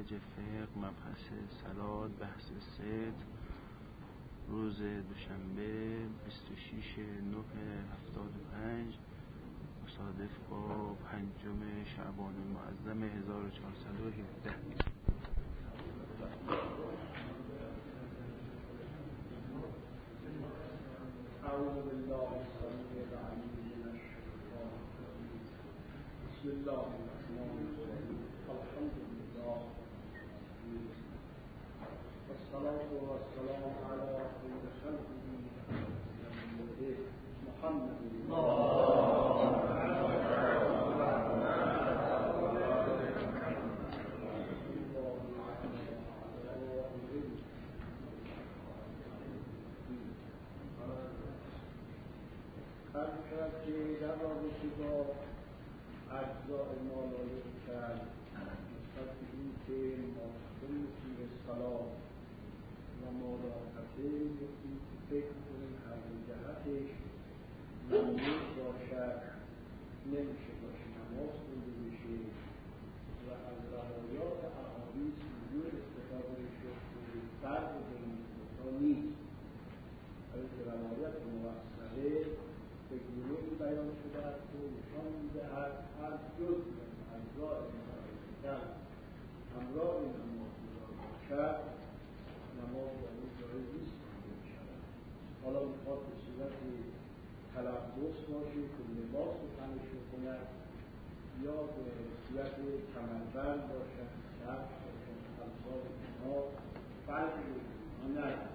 منهج فقه مبحث صلات بحث صدق روز دوشنبه 26/9/75 مصادف با 5 شعبان المعظم 1417. اعوذ بالله السمیع العلیم من الشیطان الرجیم. بسم الله الرحمن الرحیم. الحمد لله والصلاة والسلام على خير خلقه محمد که در رابطه با اجزاء مالایه کرد نسبت به این که ماخذ فی صلاة و مراقبه یکی فکر کنیم هر جهتش نمیش باشد نمیشه باشه نماز خونده بشه و از روایات احادیث وجود استفاده شد که فرق بین دوتا نیست. که روایت موثقه به گروهی بیان شده است که نشان می‌دهد هر جز از اجزاء مالایه همراه نماز باشد نماز با اون جایز نیست خونده می‌شود. حالا می‌خواد به صورت تلبس باشه که لباس رو تنش بکند یا به صورت کمربند باشد کفش باشد امثال اینها فرقی ندارد.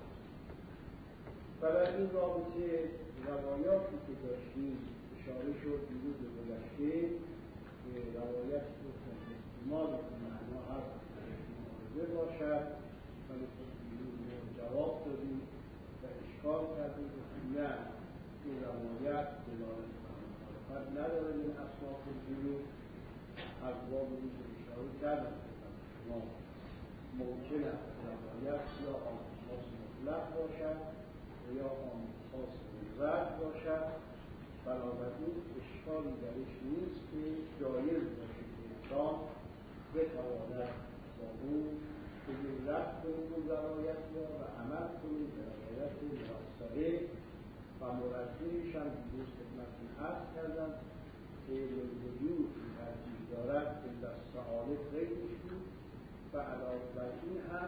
و در این رابطه روایاتی که داشتیم اشاره شد دیروز گذشته که روایتی که احتمال که معنا هست مورده باشد ولی خب دیروز جواب دادیم و اشکال کردیم که نه این روایت دلالت مخالفت نداره این اسناد دیروز از باب روز اشاره کردیم ما ممکن است روایت یا آموزخاص مطلق باشد یا آموزخاص مطلق باشد. بنابراین اشکالی درش نیست که جایز باشه که انسان بتواند با اون بگیم رد کنیم اون روایت را و عمل کنیم به روایت موثقه و مرجحش هم دیروز خدمتتون عرض کردم که وجود ترجیح دارد که دستعاله غیرش بود و علاوه بر این هم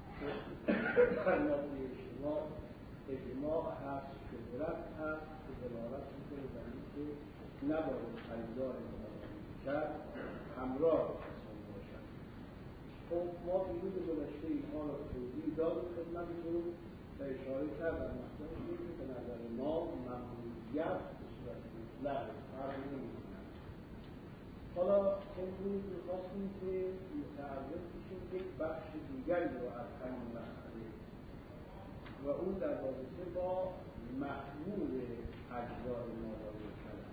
فرماده اجتماع هست شهرت هست که دلالت میکنه در اینکه نباید اجزای مالایه کرد همراه انسان باشد. خب ما دیروز گذشته اینها را توضیح دادیم خدمتتون و اشاره کردم مثلا که به نظر ما ممنوعیت به صورت مطلق فرق نمی‌کند. حالا امروز می‌خواستیم که متعرض بشیم یک بخش دیگری رو از همین مسئله و اون در رابطه با محمول اجزای مالایه کرد.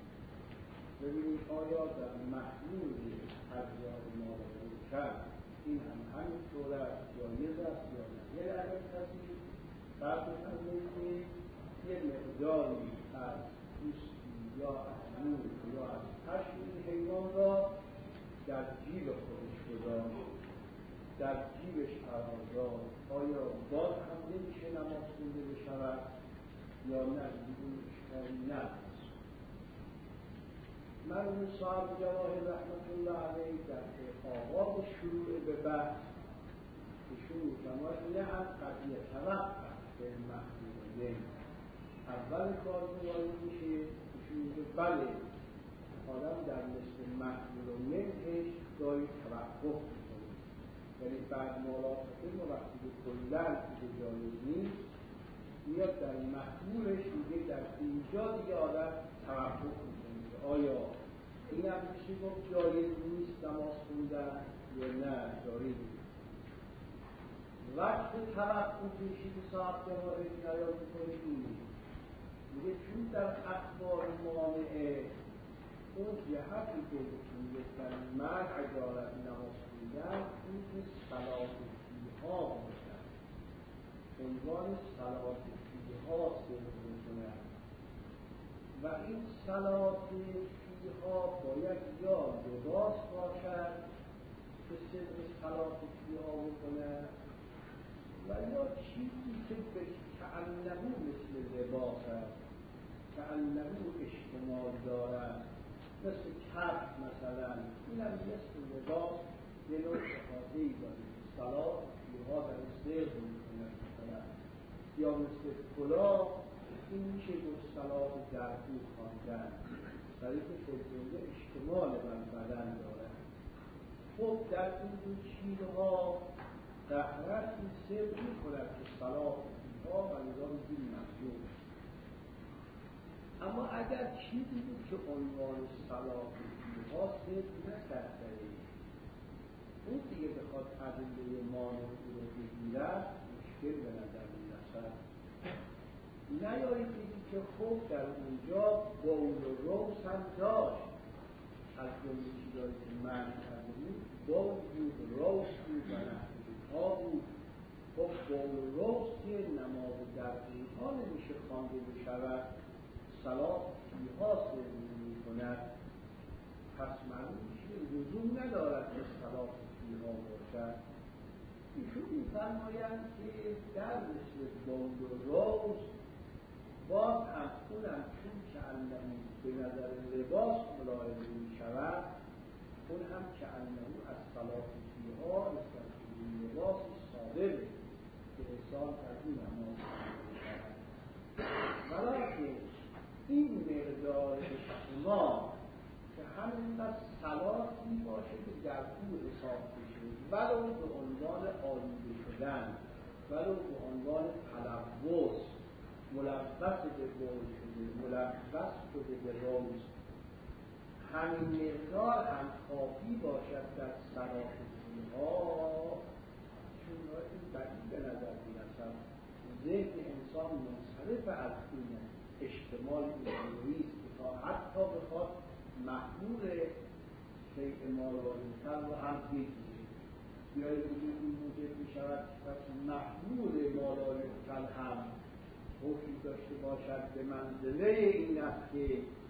ببینید آیا در محمول اجزای مالایه کرد این هم همین صورت جایز است یا نه؟ یه اگر کسی فرض کنید که یه مقداری از پوستی یا از نور یا از پشم این حیوان را در جیب خودش گذاشت در جیبش قرار داد آیا باز هم نمیشه نماز خونده بشود یا نه بدون اشکالی ندارد؟ مرحوم صاحب جواهر رحمت الله علیه در آغاز شروع به بحث که شروع فرمود نه از قضیه توقف به محموله اول کار وارد میشه که بله آدم در مثل محموله گاهی توقف یعنی بعد ملاحظه ما وقتی به کلن که جایز نیست میاد در محمولش میگه در اینجا دیگه آدم توقف میکنه آیا این هم میشه گفت جایز نیست نماز خوندن یا نه جایز نیست. وقت توقفشی که صاحب جواهر بیان میکنه اینه میگه چون در اخبار مانعه اون جهتی که میگفتن مرد عجالت نماز خوندن این که صلات فیها باشد عنوان صلات فیها صرف میکنن و این صلات فیها باید یا لباس باشد که صدق صلاح ها بکنه و یا چیزی که به کأنهو مثل لباس است، کأنهو اشتمال دارد، مثل کفش مثلا، این هم مثل لباس یه نوع افادهی داره که صلاح ها در صدق میکنه مثلا، یا مثل کلاه، این میشه گفت صلاح در او خواندن، برای که فلزنده اشتمال بر بدن دارد. خب در این دو چیزها دهرت این صدق میکند که صلاح ها و نظام دین مخلوق. اما اگر چیزی بود که عنوان صلاح ها صدق نکرده، اون دیگه بخواد ادله مانعی رو بگیرد مشکل به نظر میرسد. نیایید بگید که خب در اونجا بول و روس هم داشت، از جمله چیزایی که من کرده بود بول بود، روس بود و نحوها بود. خب بول و روس که نماز در اینها نمیشه خوانده بشود، صلاح فیها صدق میکند، پس معلوم میشه لزوم ندارد که صلاح فیها باشد. ایشون میفرمایند که در مثل بول و روس باز هم اونم چون که انهو به نظر لباس ملاحظه میشود، اون هم که انهو از صلاح فیها نسبت به لباس صادره که انسان از این نماز میشود. ولیکن این مقدار اجتماع که همینقدر صلاحی باشه که در او حساب بشه، ولو به عنوان آلوده شدن، ولو به عنوان تلوث، ملوث به بول شده، ملوث شده به روز، همین مقدار هم کافی باشد در صلاح ها، چون این بدی به نظر میرسد. ذهن انسان منصرف از این اشتمال اینجوریست که تا حتی بخواد محمول شیء مال‌آلودتر رو هم بگیره، یا این موجب میشود پس محمول مال‌آلودتر هم حکمی داشته باشد به منزله این است که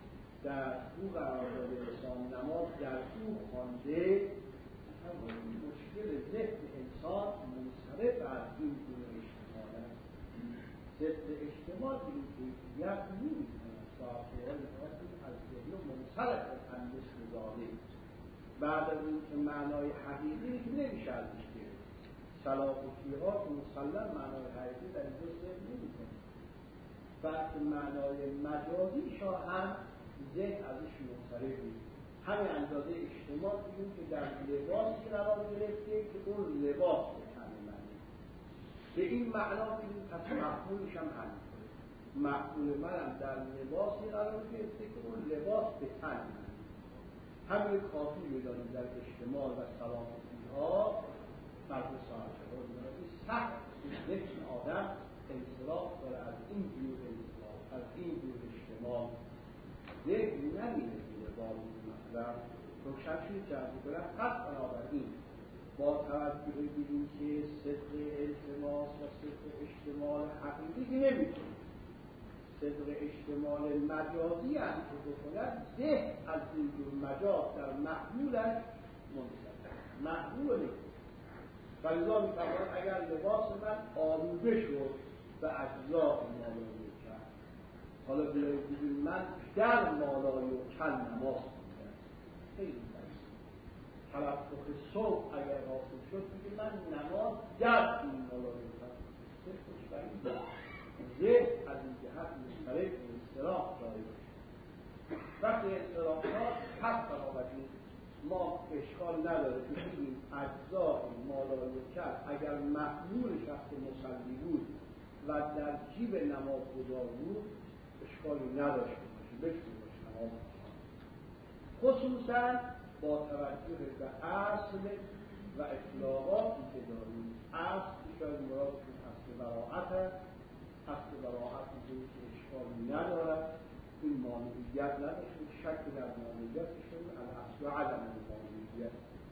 در او قرار داده انسان نماز در او خوانده. همون مشکل ذهن انسان منصرف از این گونه اشتمال است. ضد اشتمال به این کیفیت نمی‌تواند صاحب‌های از ذهن منصرف از مثل ذالک. بعد از این که معنای حقیقی که نمیشه ازش گرفت، صلاح فیها که مسلم معنای حقیقی در اینجا ذهن نمی‌کنه، بلکه معنای مجازیش هم ذهن ازش منصرف نیست. همین اندازه اجتماع بگیم که در لباسی قرار گرفته که اون لباس به تن منه، به این معنا بگیم پس مفهومش هم همین کنه، مفهوم منم در لباسی قرار گرفته که اون لباس به تن منه. همین کافی بدانیم در اجتماع و صلاح فیها فرق صاحب شد. این سخت ذهن آدم انصراف داره از این جور انصراف، از این جور اجتماع. ذهن نمیره دیره با این مطلب روشنشوی جذب کنم. پس بنابراین با توجه بگیریم که صدق التماس و صدق اجتماع حقیقی نمیتونه، صدق اجتماع مجازی هم که بکند، ذهن از این جور مجاز در محمولش منصرف، محمول نیست. فلذا می‌فرماید اگر لباس من آلوده شد به اجزاء مالایی کرد، حالا بگید من در مالایی و کل نماز خوندم، خیلی بسید تلفظ صبح اگر حاصل شد بگید من نماز در این مالایی کرد، صرفش برید ذهن از این جهت منصرف و اضطراب داره. وقتی اضطراب دار پس بنابراین ما اشکال نداره که بگیم اجزای مالایی و کل اگر محمول شخص مصلی بود و در جیب نماز گذار بود اشکالی نداشته باشه، بشون باشه نماز بخوان، خصوصا با توجه به اصل و اطلاقاتی که داریم. اصل که شاید مرادشون اصل براعت هست، اصل براعت میگه که اشکالی ندارد، این مانعیت نداشته، شک در مانعیتش کنیم، الاصل و عدم مانعیت.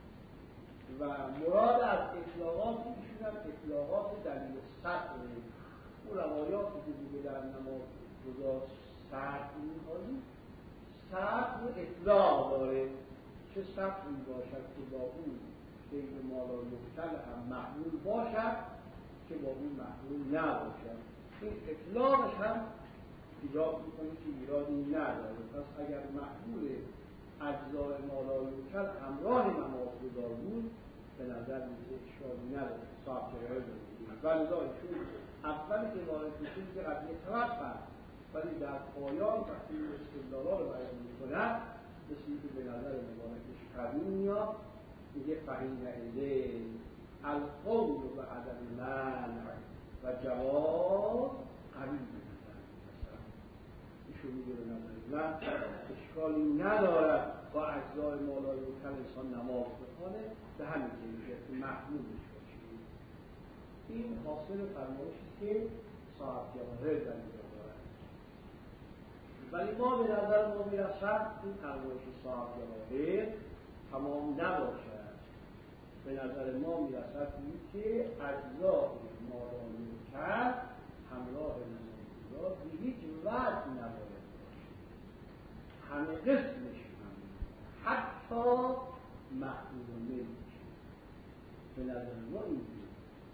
و مراد از اطلاقاتی ایشون هم اطلاقات دلیل سطر، اون روایاتی که دیگه در نماز گذار سطر می‌کنیم، سطر اطلاق داره، چه سطری باشد که با اون شیء ما لا یؤکل هم محمول باشد که با اون محمول نباشد. این اطلاقش هم ایجاب میکنه که ایرادی نداره. پس اگر محمول اجزای ما لا یؤکل همراه نمازگذار بود به نظر میشه اشکالی نداره. صاحب جواهر داریم و لذا ایشون اولی که وارد میشه که قضیه توقف، ولی در پایان وقتی این استدلالا رو بیان میکنن مثل که به نظر مبارکش قوی میاد، میگه فهین علیه القول و عدم منع و جواز قوی به نظر میرسن. ایشون میگه به نظر من اشکالی ندارد با اجزای ما لا یؤکل انسان نماز بخونه به همین کیفیت محمولش باشه. این حاصل فرمایشی که صاحب جواهر در اینجا دارد. ولی ما به نظر ما میرسد این فرمایش صاحب جواهر تمام نباشد. به نظر ما میرسد که اجزای ما لا یؤکل همراه نمازگذار به هیچ وجه نباید باشه. همه قسمش حتی محمول نمیشه. به نظر ما اینجوری.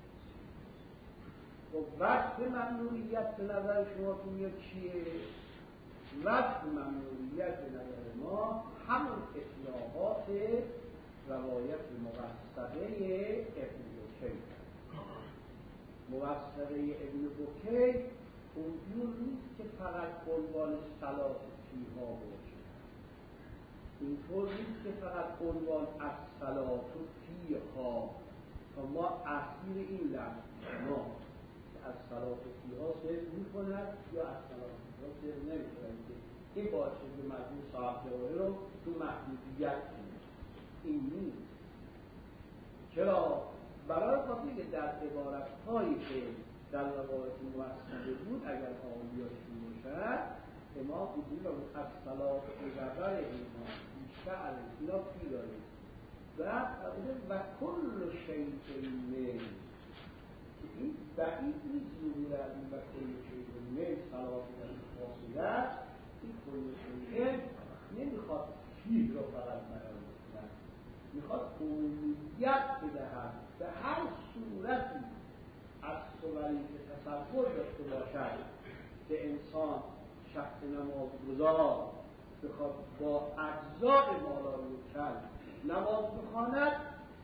و وقت ممنوعیت به نظر شما تو میاد چیه؟ وقت ممنوعیت به نظر ما همون اطلاقات روایت موثقه ابن بکی. موثقه ابن بکی اونجور نیست که فقط عنوان صلات فیها باشه. اینطور نیست که فقط عنوان از صلات فیها و ما اصیل این لفظ ما از صلات فیها صرف میکند یا از صلات فیها صرف نمیکند. این باشه که مجموع صاحب جواهر رو تو محدودیت کنید. این نیست. چرا؟ برای خاطر که در عبارت هایی که در روایت موثقه بود اگر آولیاشون باشد امام بودیم از صلات غبر ایمان بیشتر اینا پی دارید و کل شیء من که این بعید نیست ظهور این و کل شیء من صلات و فاصله. این کل شیء نمیخواد فیل رو فقط بیان کنند، میخواد عمومیت بدهد به هر صورتی از صوری که تصور داشته باشد که انسان شخص نمازگزار بخواد با اجزاء ما لا یؤکل نماز بخواند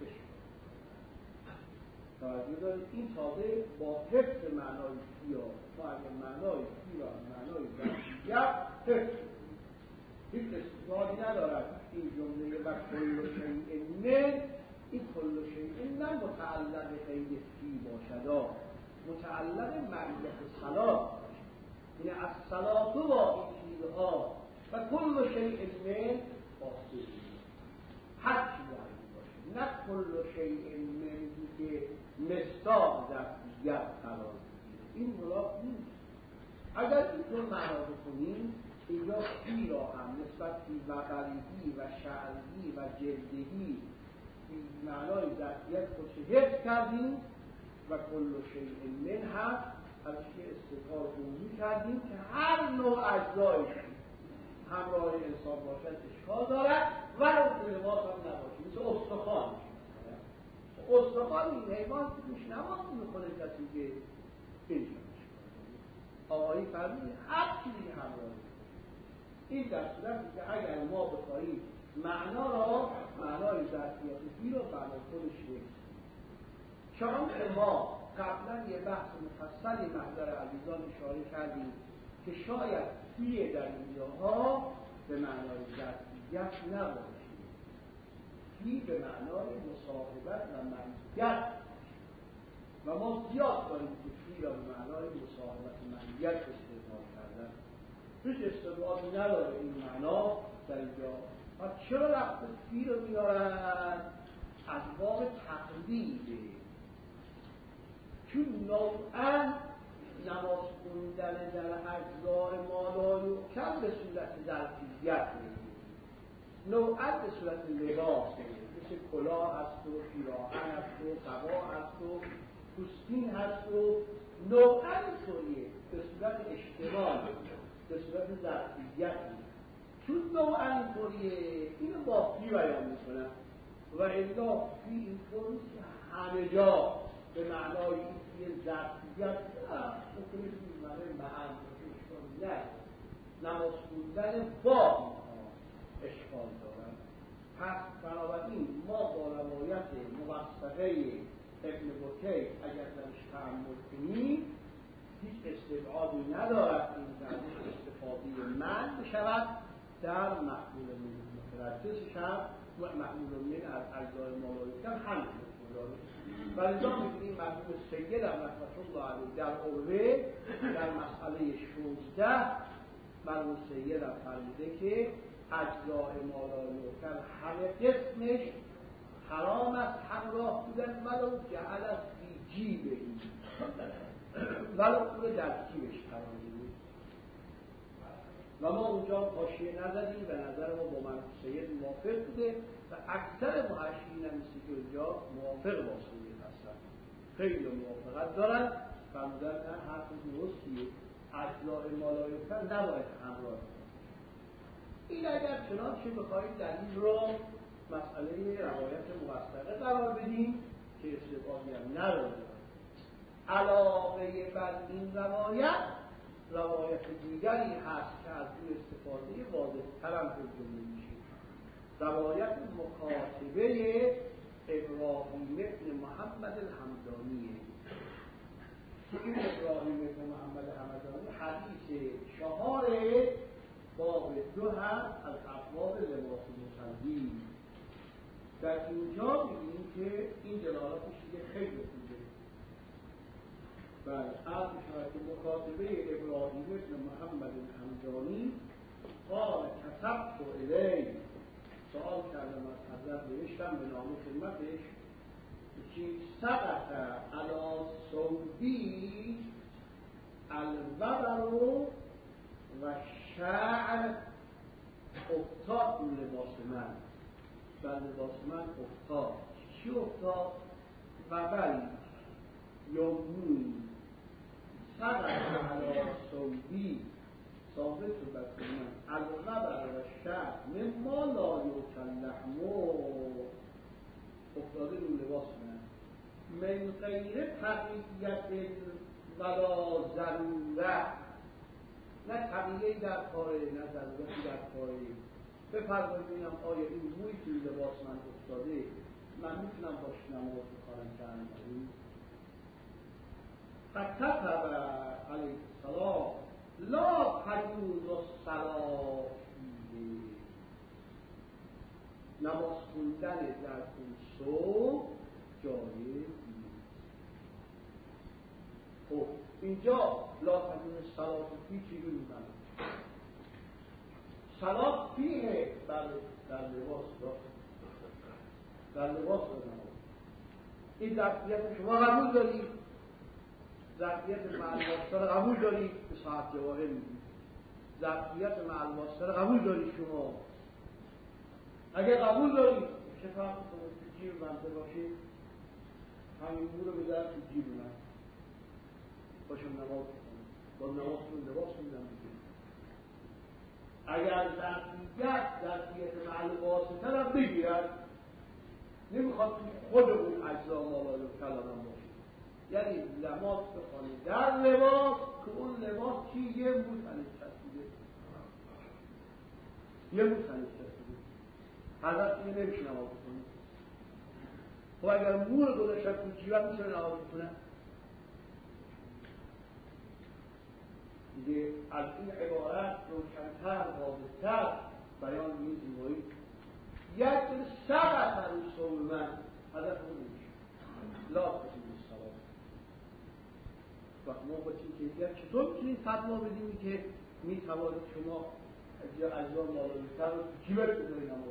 توجه دارید. این تازه با حفظ معنای فیا ما اگر معنای فیا معنای ظرفیت حفظ هیچ استفاده ندارد. این جمله و کل شیء من، این کل شیء نه متعلق غیر فی باشد، متعلق معیت صلات باشد. این از صلات با این چیزها و کل شیء من باشه هر چیزی باشه، نه کل شیء من که مصداق ظرفیت قرار بگیره. این مراد نیست. اگر اینطور معنا بکنیم اینجا فی را هم نسبت فی وقریهی و شعری و جلدهی به معنای ظرفیت خودش حفظ کردیم و کل شیء من هم ازش استقرار عمومی کردیم که هر نوع اجزایش همراه انسان باشد اشکال دارد ولو لباس هم نباشه. مثل استخوان این حیوان که توش نماز میخونه کسی که اینجا آقایی فرمید هر چیزی همراه این در صورتی که اگر ما بخواهیم معنا را معنای ظرفیت فی رو معنای خودش بگیم. چون که ما قبلا یه بحث مفصلی محضر عزیزان اشاره کردیم که شاید فی در اینجاها به معنای ظرفیت نباشه، فی به معنای مصاحبت و معیت و ما زیاد داریم که فی را به معنای مصاحبت و معیت استعمال کردن. هیچ استعمالی نداره این معنا در اینجا. و چرا رفت فی رو میارن؟ از باب تقلیده، چون نوعا نماز خوندن در اجزاء ما لا یؤکل به صورت ظرفیت میگه، نوعا به صورت لباس مثل کلاه هست و پیراهن هست و قبا هست و پوستین هست و نوعا اینطوریه به صورت اشتمال به صورت ظرفیت میگه. چون نوعا اینطوریه اینو با فی بیان میکنن. و الا فی این طور نیست که همه جا به معنای این یه ظرفیت بکنید این معنی معن نه نماز خوندن با اشکال دارن. پس بنابراین ما با روایت موثقه ابن بطیب اگر درش تأمل کنیم هیچ استبعادی ندارد این درش استفاده من بشود در محمول من مترجس شد و محمول من از اجزای مالایکن همین مداره و لذا می‌بینیم مرحوم سید رحمت الله علیه در عروه در مسئله 16 مرحوم سید فرموده که اجزای مالایکن همه قسمش حرام است همراه بودن ولو جعل است فی جیبه ولو اون در جیبش قرار بود و ما اونجا حاشیه نزدیم به نظر ما با مرحوم سید موافق بوده و اکثر محشرین هم مثل که اونجا موافق با سید هستن خیلی موافقت دارن فرمودن نه حرف درستیه اجزای مالایکن نباید همراه این اگر چنانچه بخواهید دلیل رو مسئله روایت موثقه قرار بدیم که استفاده هم نداره علاوه بر این روایت دیگری هست که از این استفاده واضح‌تر هم ترجمه میشه روایت مکاتبه ابراهیم ابن محمد الحمدانیه این ابراهیم ابن محمد الحمدانی حدیث 4 باب 2 هم از ابواب لباس مصلی در اینجا می‌بینیم که این دلالتش دیگه خیلی خوبه بله عرض می‌شود که مکاتبه ابراهیم ابن محمد الحمدانی قال کتبت الی سوال کردم از حضرت نوشتم به نام خدمتش که سقط علی صوبی الوبر و شعر افتاد اون لباس من و لباس من افتاد چی افتاد؟ وبری یومون سقط علی صوبی ثابت رو بسید من الوبر و شعر مما لا یوکل لحمو افتاده اون لباس من غیر تقییت ولا ضروره نه تقییه در کاره نه ضرورتی در کاره بفرمایید ببینم آیا این موی توی لباس من افتاده من میتونم باش نماز بخوانم کردم فکتب علیه السلام لا تجوز الصلاة نماز خوندن در اون صبح جایز خب اینجا لا تجوز الصلاة فی چی رو میزنم صلاة فیه در لباس در لباس نماز این ظرفیت شما قبول دارید ظرفیت معلومات‌ها رو قبول دارید به صاحب جواهر میدید ظرفیت معلومات‌ها رو قبول دارید شما اگه قبول دارید چه فرق کنید تو جیب منده باشید همین مو رو بذارم تو جیب من باشم نماز بکنم با نماز رو لباس میدم میگه اگر ظرفیت معلومات‌ها رو بگیرد نمیخواد خود اون اجزا مالای کلام باشه یعنی نماز بخوانید در لباس که اون لباس چی یه مو تنش چسبیده یه مو تنش چسبیده حضرت دیگه نمیشه نماز بکنید خب اگر مو رو گذاشتن تو جیبم میشه نماز بکنن دیگه از این عبارت روشن‌تر واضح‌تر بیان این زیبایی یک سقط در اون صوم من هدف اون نمیشه لا تجوز الصلاة و ما با چین کیفیت چطور میتونیم فتوا بدیم که میتوانید شما اجزا مالایک‌تر رو تو جیبت بذاری نماز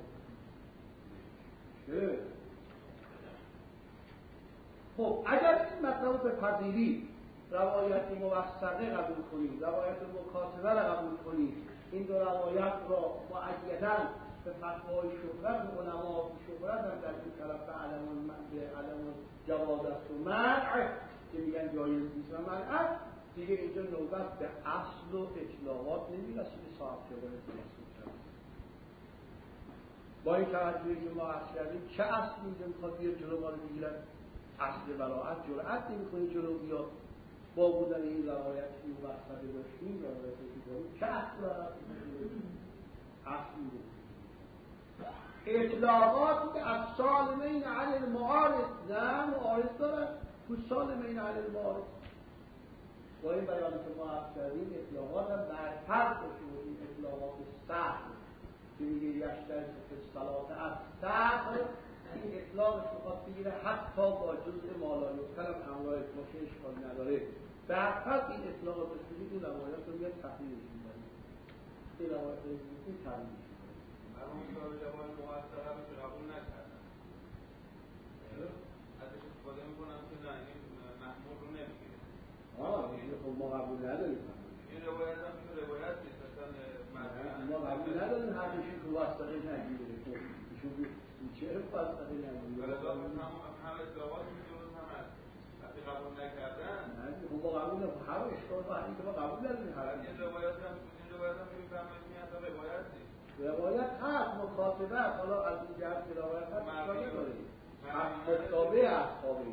بکنید خب اگر این مطلب رو بپذیرید روایت موثقه قبول کنید روایت مکاتبه رو قبول کنید این دو روایت را مؤیداً به فتوای شهرت و علما شهرت هم در این طرف به علم جواز است و منع که میگن جایز نیست و منع دیگه اینجا نوبت به اصل و اطلاقات نمیرسه که صاحب جواز درست با این توجهی که ما عرض کردیم چه اصلی میخواد بیاد جلو ما رو بگیرن؟ اصل براءت جرأت نمی‌کنه جلو بیاد. با بودن این روایت که مبسطه داشتیم روایتی که داریم چه اصل براءت اصلی اطلاقاتی که از سالمین علی المعارض نه معارض دارن تو سالمین علی المعارض با این بیان که ما عرض کردیم اطلاقات هم برتر باشیم و این اطلاقات سهل که میگه یشترک که صلات از سهل این اطلاقش بخواد بگیره حتی با جزء مالایوکل هم همراه باشه اشکالی نداره برتر این اطلاقات رو شدید این روایات رو میاد تحلیلش می‌کنه این روایات رو میاد تحلیلش مرحوم صاحب جمال مؤثر رو قبول نکردن ازش استفاده میکنم که نه این محمول رو نمیگیره خب ما قبول نداریم این روایت هم که روایت نیست اصلا ما قبول نداریم حرفشون که واسطه نگیره ایشون چرا واسطه نگیره هم اطلاقات میدونست هم هست وقتی قبول نکردن خب ما قبول نداریم هر اشکال وقتی که ما قبول نداریم این روایت هم که میفهمید این اصلا روایت نیست روایت هست مخاطبه هست حالا از این جهت که روایت هست اشکال نداریم مطابع اصحابی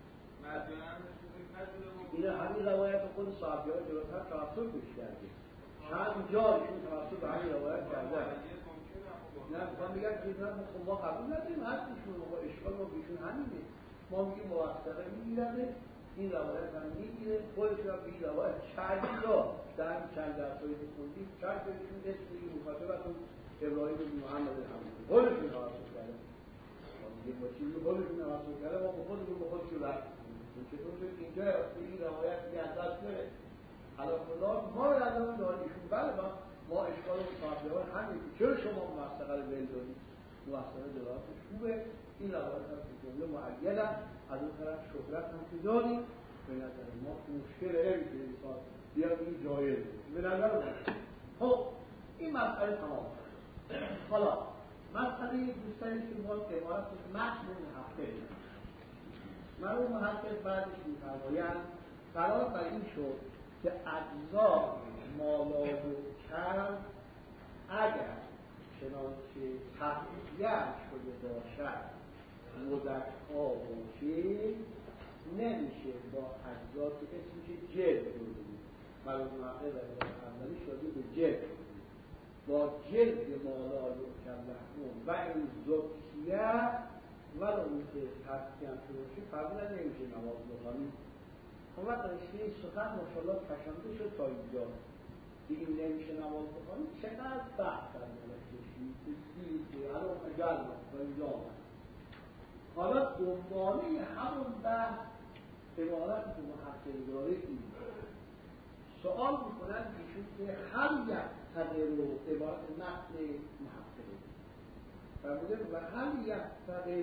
این همین روایت خود صحابی ها جلوتر توسط پیش کردیم چند جایشون توسط به همین روایت کردن نه میخوام بگم که ما قبول نداریم هستشون ما اشکال ما بیشون همینه ما میگیم موثقه میگیرده این روایت هم میگیره خودش هم به این روایت چند جا در همین چند درسایی که خوندیم چند جایشون اسم این مخاطبتون ابراهیم بن محمد الحمدی خودشون توسط کرده میگیم با چیزی خودشون توسط کرده ما با خودشون به خودشون رد چطور شد اینجا این روایت که از دست بره خدا ما رو ندارم داریشون بله ما اشکال مصاحبه ها همین چرا شما موثقه رو ول دارید موثقه دلاتش خوبه این روایت هم که جمله معیدن از اون طرف شهرت هم که داریم به نظر ما مشکل علمی که انسان بیاد این جایز به نظر ما خب این مسئله تمام حالا مسئله دوستانی که ما عبارت متن محقق مرحوم محقق بعدش می‌فرمایند قرار بر این شد که اجزا مالا و کم اگر چنانچه تحلیه شده باشد مذکا باشه نمیشه با اجزا که اسمش جلد بودیم مرحوم محقق اولی شده به جلد با جلد مالا و کم محموم و این زکیه ولو اینکه تسکیم شده باشه قبلا نمیشه نماز بخوانیم خب وقت رشته سخن ماشاءالله کشانده شد تا اینجا که این نمیشه نماز بخوانیم چقدر بحث در مورد کشید که الان اجل تا اینجا آمد حالا دنباله همون بحث عبارت که محقق داره این سوال میکنن ایشون که هر یک تغییر و عبارت متن محققه فرموده و هم یفتقر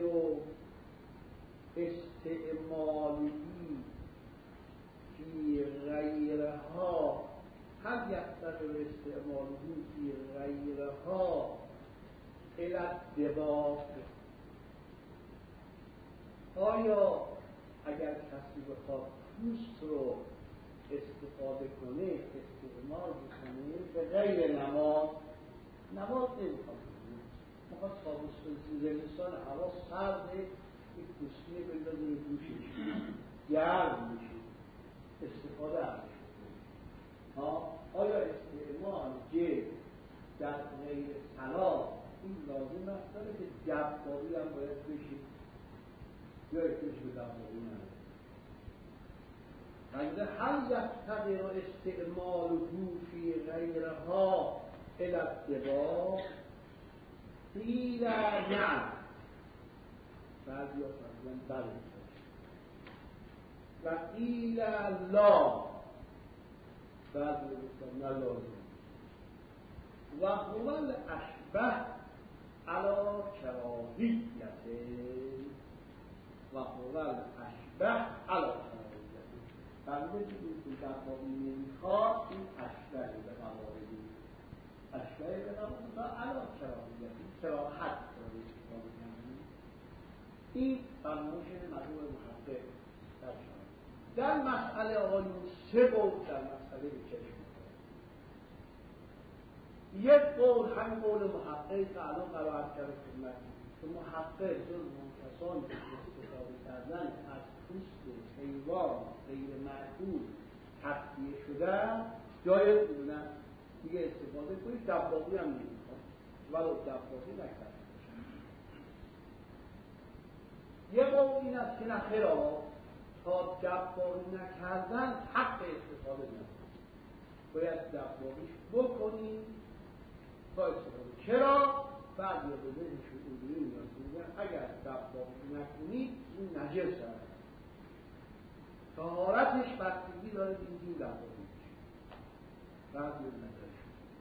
استعمالی فی غیرها هم یفتقر استعمالی فی غیرها الادباق آیا اگر کسی بخواد پوست رو استفاده کنه استعمال بکنه به غیر نماز نمیخواد میخواد تابوس زمستان هوا سرده یک پوستینه بندازه به دوشش گرم میشه استفاده ازش آیا استعمال جلد در غیر صلاح این لازم است داره که دباغی هم باید بشه یا احتیاج به دباغی نداره هل یفتقر استعمال فی غیرها الادباق قیل نعم بعضی ها فرمودن بله و قیل لا بعضی ها گفتن نه لازم و هو الاشبه علی کراهیت و هو الاشبه علی کراهیت فرموده که این دباغی نمیخواد این اشبه به قواعدی اشبه به قواعد علی کراهیت کراهت این فرمایش مرحوم محقق در مسئله آقایون سه بود در مسئله به چشم یک قول همین قول محققی که الان قرائت کرده خدمت که محقق جز کسانی که استفاده کردن از پوست حیوان غیر معقول تغذیه شدن جایز میدونن دیگه استفاده کنید. دباغی هم نمیخواد ولو دباغی نکرده باشن. یه قول این است که نه خیر آقا تا دباغی نکردن حق استفاده نکنید، باید دباغیش بکنید تا استفاده. چرا؟ بعد یا به ذهنشون اینجوری میگن اگر دباغی نکنید این نجس هست، طهارتش بستگی داره این دباغی میشه. بعد یا نجس.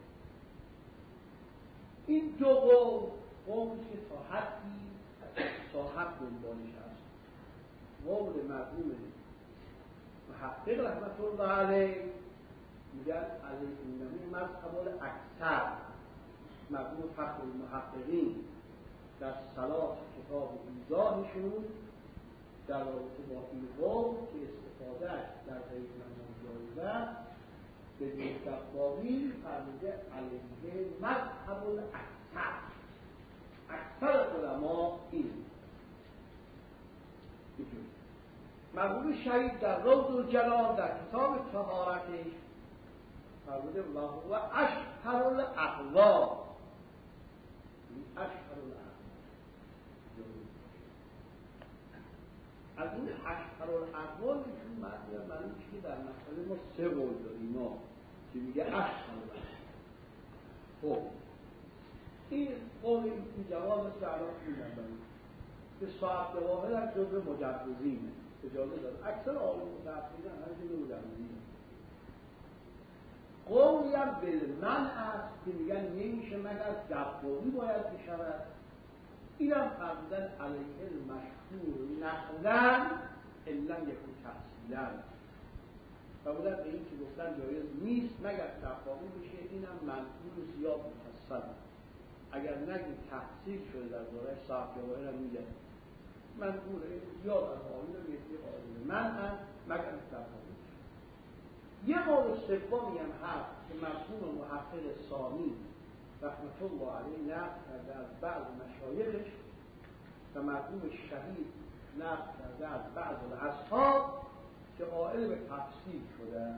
این دو قولی که تا حدی صاحب دنبالش هست. قول مرحوم محقق رحمت الله علیه میگن علیه اینمی مذهب الاکثر. مرحوم فخر المحققین در صلاح کتاب ایضاحشون در رابطه با این قول که استفادهش در غیر نماز جایزه به دباغی فرموده علیه مذهب الاکثر. اکثر علما این مرحوم شهید در روض الجلال در کتاب طهارتش فرموده و هو اشهر الاقوال. اشهر الاقوال از این اشهر الاقوال میشون معنی که در مسئله ما سه قول داریم ما که میگه اشهر الاقوال. خب این قول این جواب مثل الان میدن به صاحب واحد از جزء مجوزینه اجازه داره. اکثر آقای متأخرین همه جزء مجوزینه. قولی هم بالمنع است که میگن نمیشه مگر دباغی باید بشود. این هم فرمودن علیه المشهور نقلا الا یکون تحصیلا. فرمودن به این که گفتن جایز نیست مگر دباغی بشه. این هم منظور زیاد مفصل. اگر نگید تحصیل شده در دوره صاحب جواهر هم میگه منظوره زیاد از آیین رو یکی قائل من هم مگر دباغی. یه قول سومی هم هست که مرحوم محقق ثانی رحمت الله علیه نقل کرده از بعض مشایخش و مرحوم شهید نقل کرده از بعض اصحاب که قائل به تفصیل شده.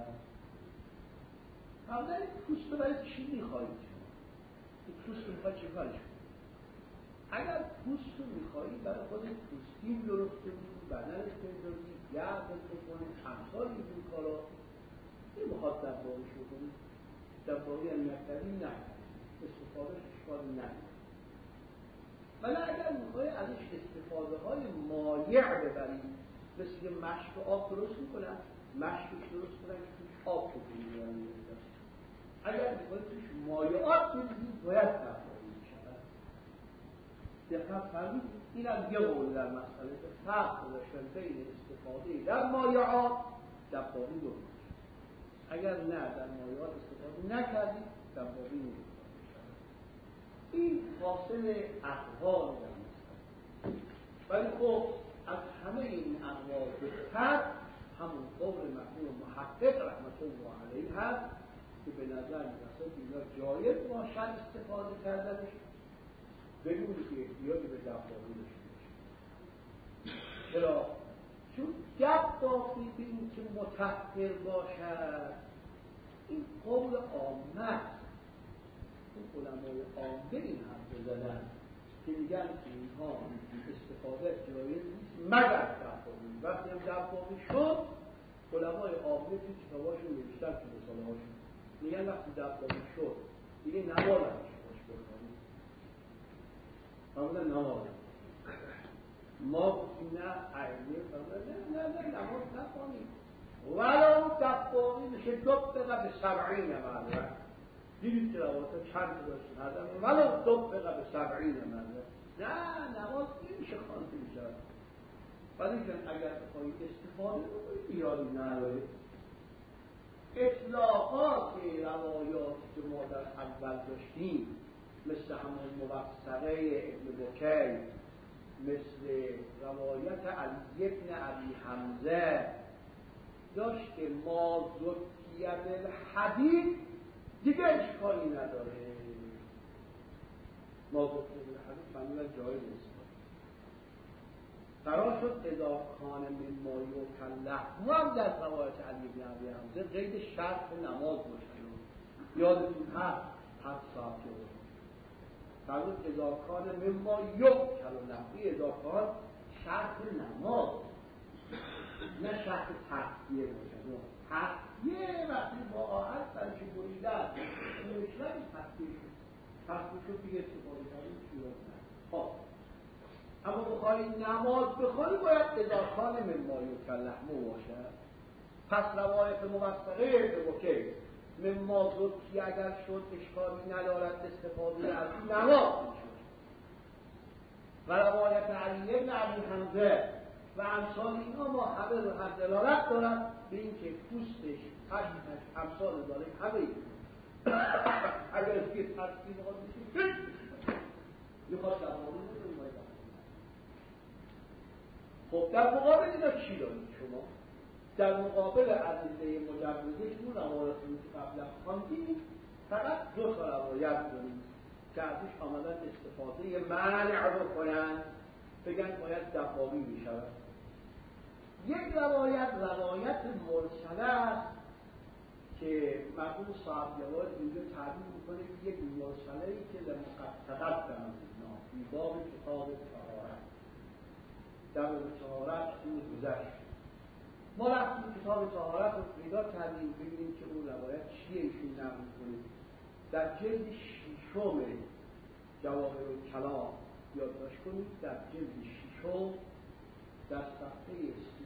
همه این پوست رو برای چی میخواهید شما؟ این پوست رو میخواهید چه کارش کنید؟ اگر پوست رو میخواهید برای خود پوستین درست کنید، بدنش بندازید، گردت بکنید، امثال این کارا نمیخواد دباغیش بکنید. دباغی هم نکردی نه استفادهش اشکال نداره. ولی اگر میخواهید ازش استفاده های مایع ببرید مثل که مشک آب درست میکنن مشکش درست کنن که توش آب بکنید. اگر میخواهید توش مایعات بریزید باید دباغی میشود. دقیقا فرمید این هم یه قول در مسئله که فرق داشتن بین استفاده در مایعات دباغی درست. اگر نه در مایعات استفاده نکردید دباغی نمی‌کنید. این حاصل اقوال در مسئله. ولی خب از همه این اقوال بهتر همون قول مرحوم محقق رحمت الله علیه هست که به نظر میرسه اینا جایز باشد استفاده کردنش بدون که احتیاج به دباغی داشته باشه. چرا؟ چون دباغی به این که مطهر باشد این قول عامه است. این علمای عامه این حرف زدن که میگن که اینها استفاده جایز نیست مگر دباغی. وقتی هم دباغی شد علمای عامه توی کتاباشون نوشتن که رساله‌هاشون میگن وقتی دباغی شد دیگه نباید باش بخوانید. فرمودن نباید. ما گفتیم نه عینیه فرمودن نه نماز نخوانید ولو دباغی میشه دبقه به 70 مرة. دیدید که روایتا چند داشتن هردم ولو دبقه به 70 مرة. نه نماز نمیشه خوانده میشه. ولی اگر بخواهید استفاده بکنید ایرادی نداره. اطلاقات روایاتی که ما در اول داشتیم مثل همون مبصره ابن بکی، مثل روایت علی ابن ابی حمزه داشت که ما زکیه بالحدید دیگه اشکالی نداره. ما گفتیم حدیث فهمیدن جایز نیست. قرار شد اذا کان مما یکلح هم در روایت علی بن ابی حمزه قید شرط نماز باشه. یادتون هست 7 ساعت بود. قرار اذا کان مما یکلح اذا کان شرط نماز نه شرط تحقیه باشه. تحقیه وقتی واقعا برش بریدن مشکل تحقیه شد دیگه استفاده کردیم شروع نه. خب اما بخوایی نماز بخوانی باید اضافان مما یکلح باشد. پس روایت موثقه بگه مما ذکی اگر شد اشکالی ندارد استفاده از نماز میشد. و روایت علی بن ابی حمزه و امثال اینا ما همه رو هم دلالت دارد به این که پوستش پشمش امثال داره همه اگر که تصدیل ها میشه میخواد در مورد رو باید. خب در مقابل اینا چی دارید شما؟ در مقابل ادله مجرده اون روایاتی که قبلا خواندیم فقط 2 تا روایت داریم که ازش آمدن استفاده منع رو کنن، بگن باید دفاعی میشود. یک روایت مرسله است که مرحوم صاحب جواد اینجا تعبیر میکنه که یک مرسله ای که لمقطعات دارن فی باب کتاب طهارت در باب طهارت اون گذشت. ما رفتیم کتاب طهارت رو پیدا کردیم ببینیم که اون روایت چیه ایشون نقل میکنه. در جلد 6 جواهر الکلام یادداشت کنید، در جلد 6 در صفحه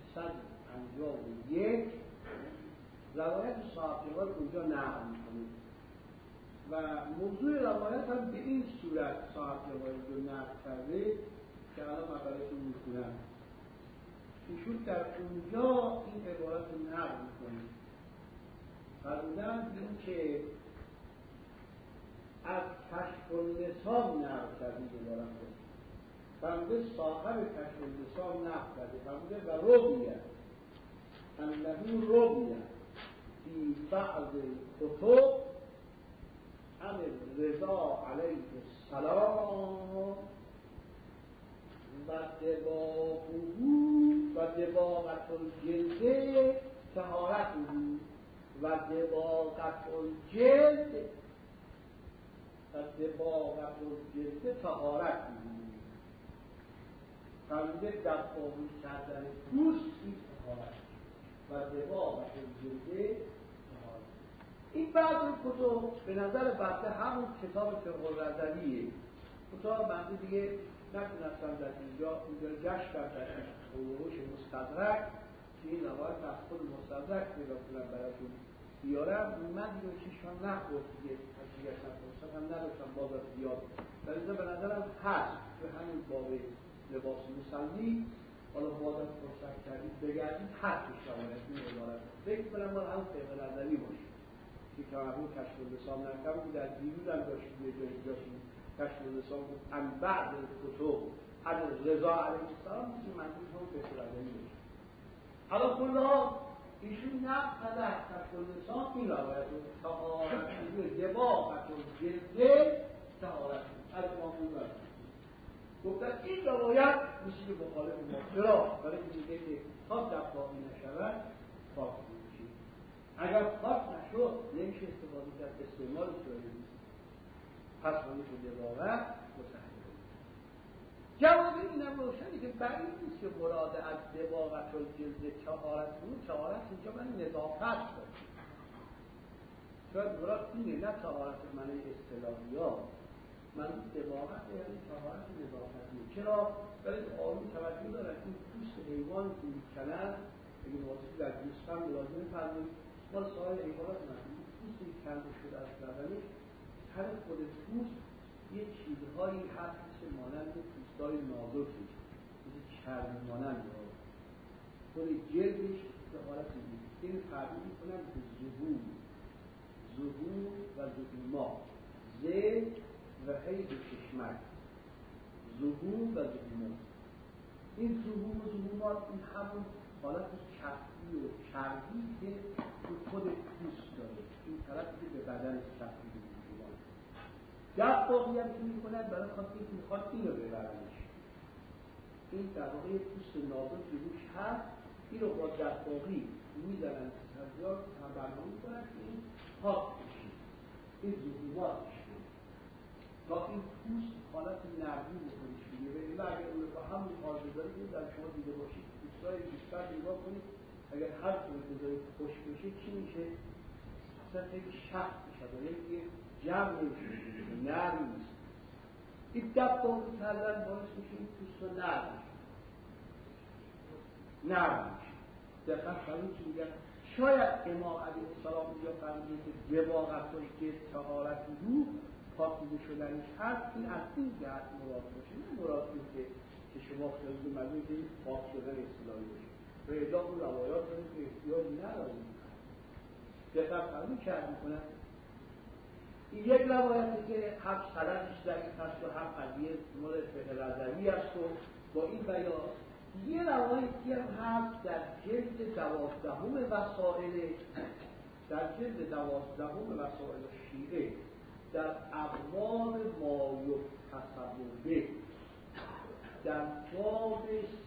351 روایت صاحب جواد اونجا نقل میکنه و موضوع روایت هم به این صورت صاحب جواد رو نقل کرده که الان مقالتون میخونم. ایشون در اونجا این عبارت رو نقل میکنه فرمودن این که از کشف اللسان نقل کرده عبارت رو فرموده صاحب کشف اللسان نقل کرده فرموده و رویه انه رویه فی بعض کتب عن رضا علیه السلام و دباغت الجلد طهارته و دباغت الجلد طهارته. فرموده دفاعی کردن پوست این طهارت و دباغت الجلد طهارت. این بعض کتب به نظر بنده همون کتاب فقه الرضویه. کتاب بنده دیگه نتونستم در اینجا جشن کرد در حروش مستدرک که این روایت از خود مستدرک پیدا کنم براتون بیارم. من دیگه چیشم نخورد دیگه تشریح فرصت هم نداشتم بازار زیاد در اینجا به نظرم هست به همین باب لباس مسلی. حالا بازار فرصت کردید بگردید هست شاملت این عبارت فکر کنم باید هم فقه الرضوی باشه که مرحوم کشف اللسان نکرم بود در دیروز هم داشتیم یه جایی کشف اللسان بود ان بعض کتب از رضا علیه السلام که منظور هم فقه الرضوی باشه. حالا کلها ایشون نقل از کشف اللسان این روایت رو طهارت دباغت الجلد طهارت از امام برد گفتن این روایت میشه مخالف ما. چرا؟ برای میگه که تا دفاعی نشود پاک میشه. اگر پاک نشد نمیشه استفاده کرد استعمال شده نیست. پس همین شده واقع متحده. جواب اینم روشنی که بعید نیست که مراد از دباغت الجلد طهارت اینجا من نظافت دارم. شاید مراد اینه نه طهارت من اصطلاحیات من دباغت یعنی طهارت نظافتی. چرا؟ برای آروم توجه دارد این پوست حیوان که میکنن اگه موضوع در دوستان ملازمه فرمایید ما سوال حیوانات نکنیم پوستی کنده شده از روانی هر خود پوست یه چیزهایی هست که مانند پوستای نازکی مثل چرم مانند خود جلدش به حالت دید این تعبیر میکنن به ظهور و ظهومات زد و حید چشمک ظهور و ظهومات. این ظهور و ظهومات این همون حالت چربی و چربی که تو خود پوست داره این طرف که به بدن سختی میکنن. دباغی هم که میکنن برای خاطر که میخواد اینو ببرنش. این در واقع پوست نازک که روش هست، این رو با دباغی میزنن سرجار برنامه میکنن که این پاک بشه، این زهوماتش کنه تا این پوست حالت نرمی بکنش بگیره. و اگر اون رو با همون حاضرداری که در شما دیده باشید پوستای بیشتر نگاه کنید، اگر هر طور بذارید خوش بشه چی میشه؟ اصلا خیلی شخص میشه، یعنی جمع نمیشه، نرم نیست. این دباغی کردن باعث میشه این پوست رو نرم میشه. دقیقا همین که میگن شاید امام علیه السلام اینجا فرموده که دباغتون که طهارت روح پاکیزه شدنش هست، این از این جهت مراد باشه، نه مراد این که شما خیلی معنی که پاک شدن اصطلاحی باشه. به اضافه اون روایات داریم که احتیاجی نداریم. دقیقا همین کرد میکنن. این یک روایتی که هم سندش ضعیف هست و هم قضیه مورد فقه رضوی است و با این بیان یه روایتی هم هست در جلد 12 وسائل شیعه در ابواب ما یحتسب به، در باب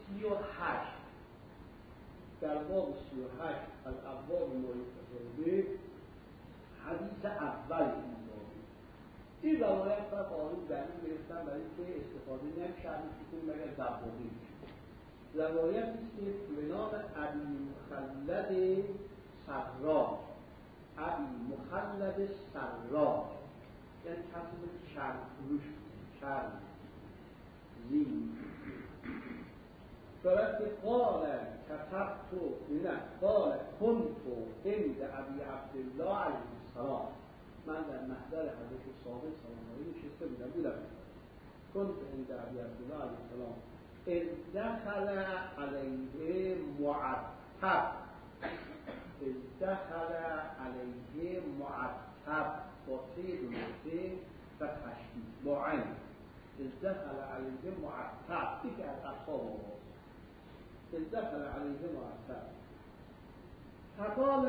38 از ابواب ما یحتسب به، حدیث اول این بابی. این روایت را قانون دلیل گرفتن برای اینکه استفاده نمیشه از این مگر دباغی میشه. روایت است که به نام ابی مخلد سراج، یعنی کسی به چرم فروش چرم زین دارد که قال کنت عند ابی عبدالله علیه السلام، من در محضر حضرت صادق سلام علیه نشسته بودم کنت عند ابی عبدالله علیه السلام اذ دخل علیه معتب با سه نقطه و تشدید معین، اذ دخل علیه معتب، یکی از اصحاب آواز اذ دخل علیه معتب فقال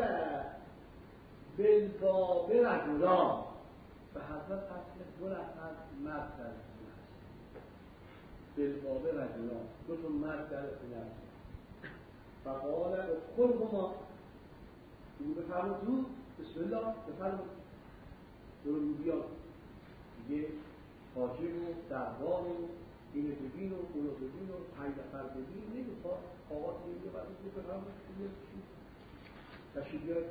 بالباب رجلان، به حضرت اصل 2 نفر مرد در خونه هست. بالباب رجلان، 2 تا مرد در خونه هست. فقال ادخلهما، بفرمود تو، بسم الله بفرمود درون بیاد دیگه، حاجب و دربان و اینو ببین و اونو ببین و 5 نفر ببین نمیخواد آقا دیگه بعد بفرمود تشریف بیاد.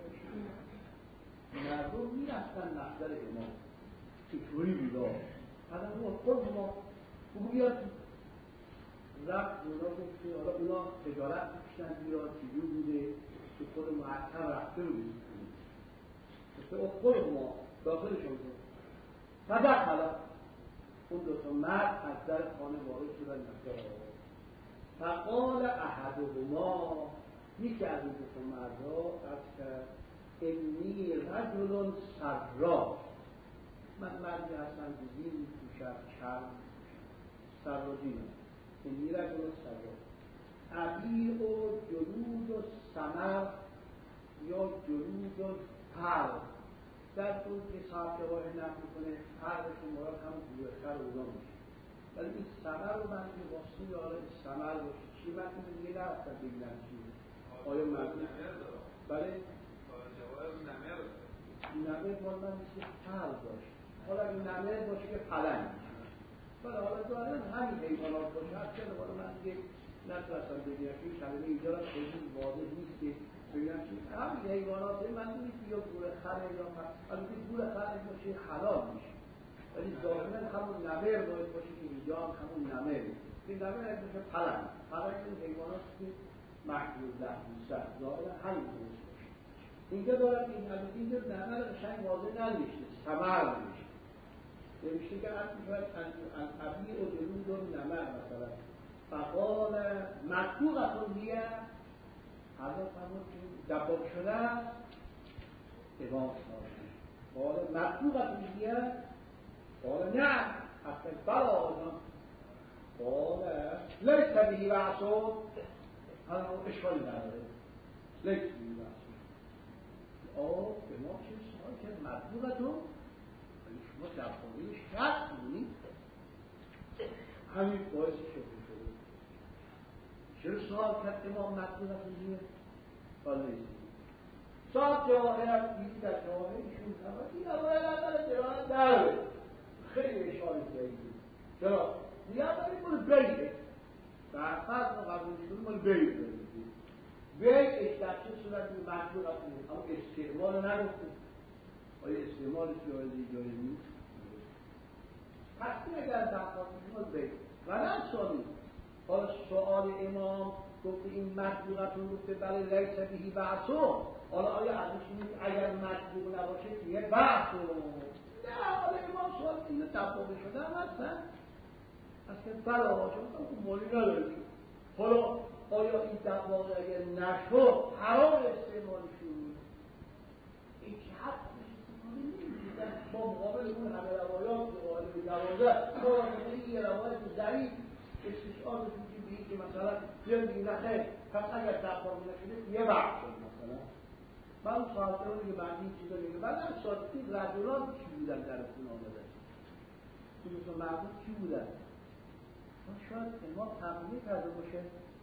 مردم میرفتن محضر امام اینطوری بیدار حالا خود ما بیاد رفت اونا گفت که حالا اونا تجارت میکشن بیاد چیزی بوده که خود معتب رفته رو بیاد خود ما داخلشون بود فدق حالا اون 2 تا مرد از در خانه وارد شدن محضر آقا. فقال احدهما، یکی از این 2 تا مردا از کرد انی رجل سراج، من مردی هستم که زین پوشد چرم سراجینم، انی رجل سراج ابیع و جلود و ثمر یا جلود و پر، در اون که صاحب جواه نقل میکنه پرش مراد هم گوه‌خر اونا میشه، ولی این ثمر رو من که واسه یاره ثمر باشه چی من اینو دیگه نرفتم بگیرم چی آیا مردم بله نمه باید من میشه پر باشه، حالا این نمه باشه که پلنگ میشه، ولی حالا دارن همین حیوانات باشه هست که حالا من دیگه نترستم بگیرم که این کلمه اینجا را خیلی واضح نیست که بگیرم که همین حیوانات من نیست یا گوره خره یا همین که گوره خره باشه حلال میشه، ولی ظاهرا همون نمر باید باشه که اینجا همون نمر این نمر باشه پلنگ این حیوانات که محجوب لحظوستن ظاهرا همین درست باشه. اینجا دارم این حدیثی که نمر قشنگ واضح ننوشته ثمر نوشته، نوشته که از ابیع و جلود و نمر مثلا فقال مطبوقتون بیه حضرت فرمود که دباغ شده است امام صادق قال مطبوقتون بیه قال نه حتی بلا قال لیس بهی بحثون، حالا اشکالی نداره لیس بهی بحثون امام چه سوال کرد مطلوبتون شما در خانه شخص بودید همین باعث شکل شده چرا سوال کرد امام مطلوبتون دیگه سوال نیست ساعت جواهر هم دیدی در جواهر ایشون سمت این اول جواهر داره خیلی اشاره جدیدی چرا؟ دیگه اولی مال بیعه در فرق قبول شده مال بیعه بیعش در چه صورت این مطلوب هستیم اما استعمال رو نگفتیم آیا استعمالش جای نیست؟ پس این اگر درخواست مال بیعه و نه سوالی حالا سوال امام گفته این مطلوبتون گفته بله لیس بهی بحثون حالا آیا ازش نیست اگر مطلوب نباشه دیگه بحثون نه حالا امام سوال اینو تفاقه شده هم هستن اصلا بله آقا چون مولی نداره حالا آیا این تفاقه اگر نشد حرام استعمال شد این که حق استعمال نمیشه با مقابل اون همه روایات مقابل 12 مراقبه یه روایت ضعیف استشعار رو بگید که مثلا بیان بگید نخیر پس اگر تفاقه نشده یه بحث شد مثلا من ساعته رو میگه بعد این چیزا میگه بعد از ساعتی رجلان چی بودن در خون آمده این دوستان مردم چی بودن شاید امام تقلیه کرده باشه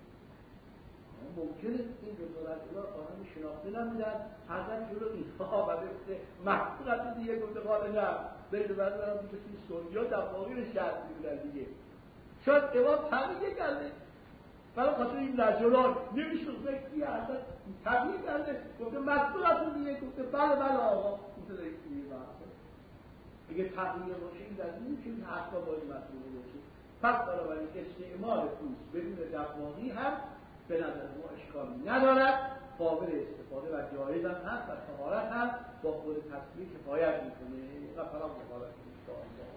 ممکنه این دو رجلان آنها شناخته نبودن حضرت جلو اینها و بسته محبوبت دیگه گفته قاله نه بگه بعد برام دیگه سنیا دفاقی رو شرط میبودن دیگه شاید امام تقلیه کرده برای خاطر این رجلان نمیشون فکری حضرت تقلیه کرده گفته محبوبت دیگه گفته بله آقا گفته دیگه بحثه اگه تقلیه باشه این در این که حتی باید مسئوله باشه پس بنابراین استعمال پوست بدون دفاقی هم به نظر ما اشکالی ندارد قابل استفاده و جایز هم هست و طهارت هم با خود تصویر کفایت میکنه و فرام مقابل کنید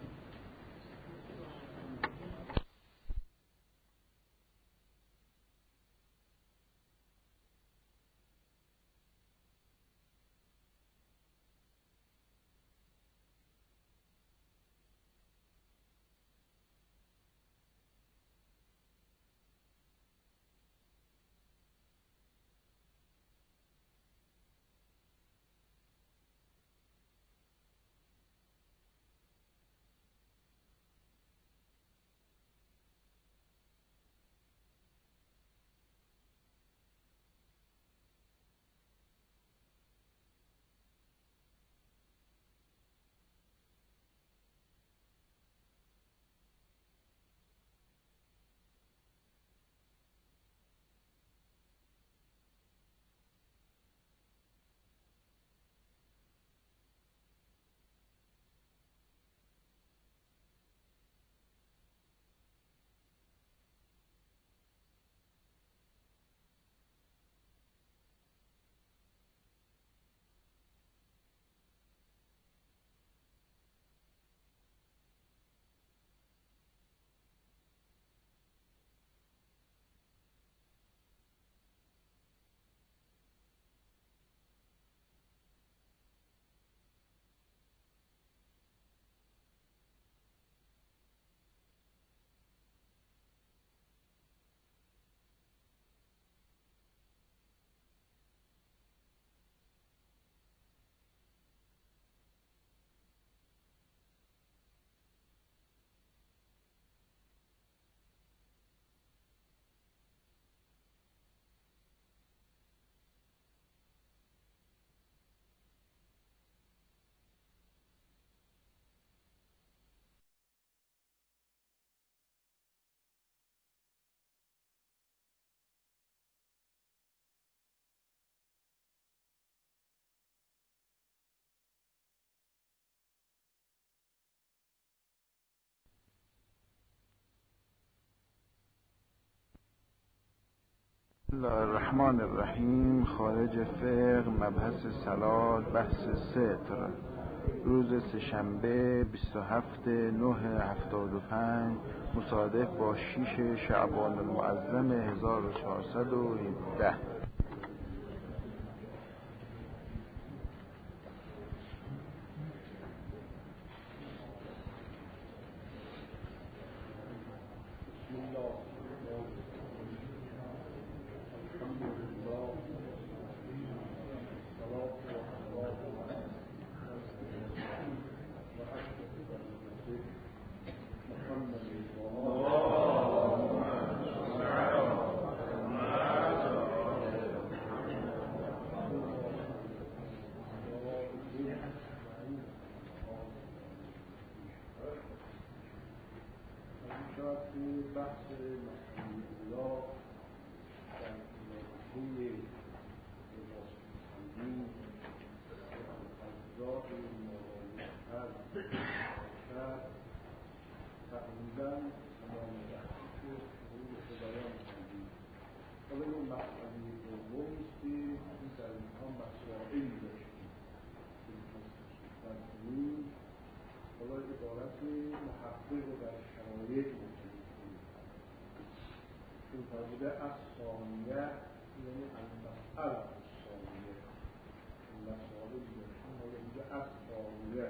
بسم الله الرحمن الرحیم. خارج فقه، مبحث صلات، بحث ستر. روز سه‌شنبه 27/9/75 مصادف با 6 شعبان المعظم 1417. بحث مسئله اولا در رابطه لباس‌پوشیدن و اجزای مالایی‌تر باشد تقریباً تمام بحثی که حضور بیان کردیم. حالا این مسئله دوم است که در اینها مسائلی داشتیم که صحبت کنیم. حالا عبارت محقق در شرایط مختلف کنیم. این فرموده از ثانیه یعنی المسئله الثانیه مسائلی داشتیم. حالا اینجا از ثانیه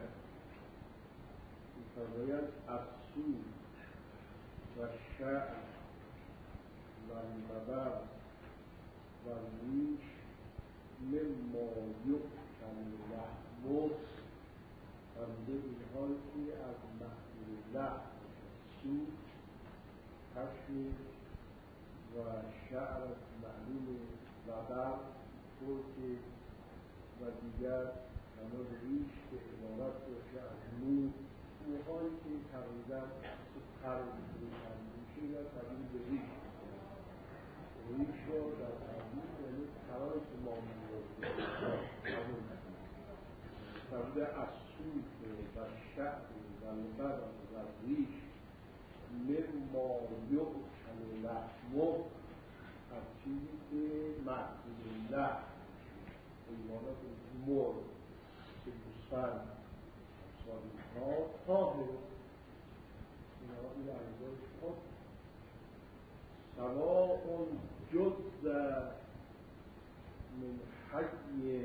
فرموده از سود و شعر و المبر و ریش مما یحکم لحمه فرموده اینهایی که از محمول لحم سود پشم و شعر معلوم وبر ترک و دیگر همه ریش که عبارت باشه از مو موهایی که تقریبا قرض بروشن میشه یا تبدیل به ریش ریش را در تبدیل یعنی قرار که ما قبول نکنیم فرموده از سود و شعر و لبر و ریش مما یحکم لحمه از چیزی که محکوم لحم حیوانات مرغ که گوسفند سالیم‌ها طاهر اینها این اجزای خود سواء جز من حی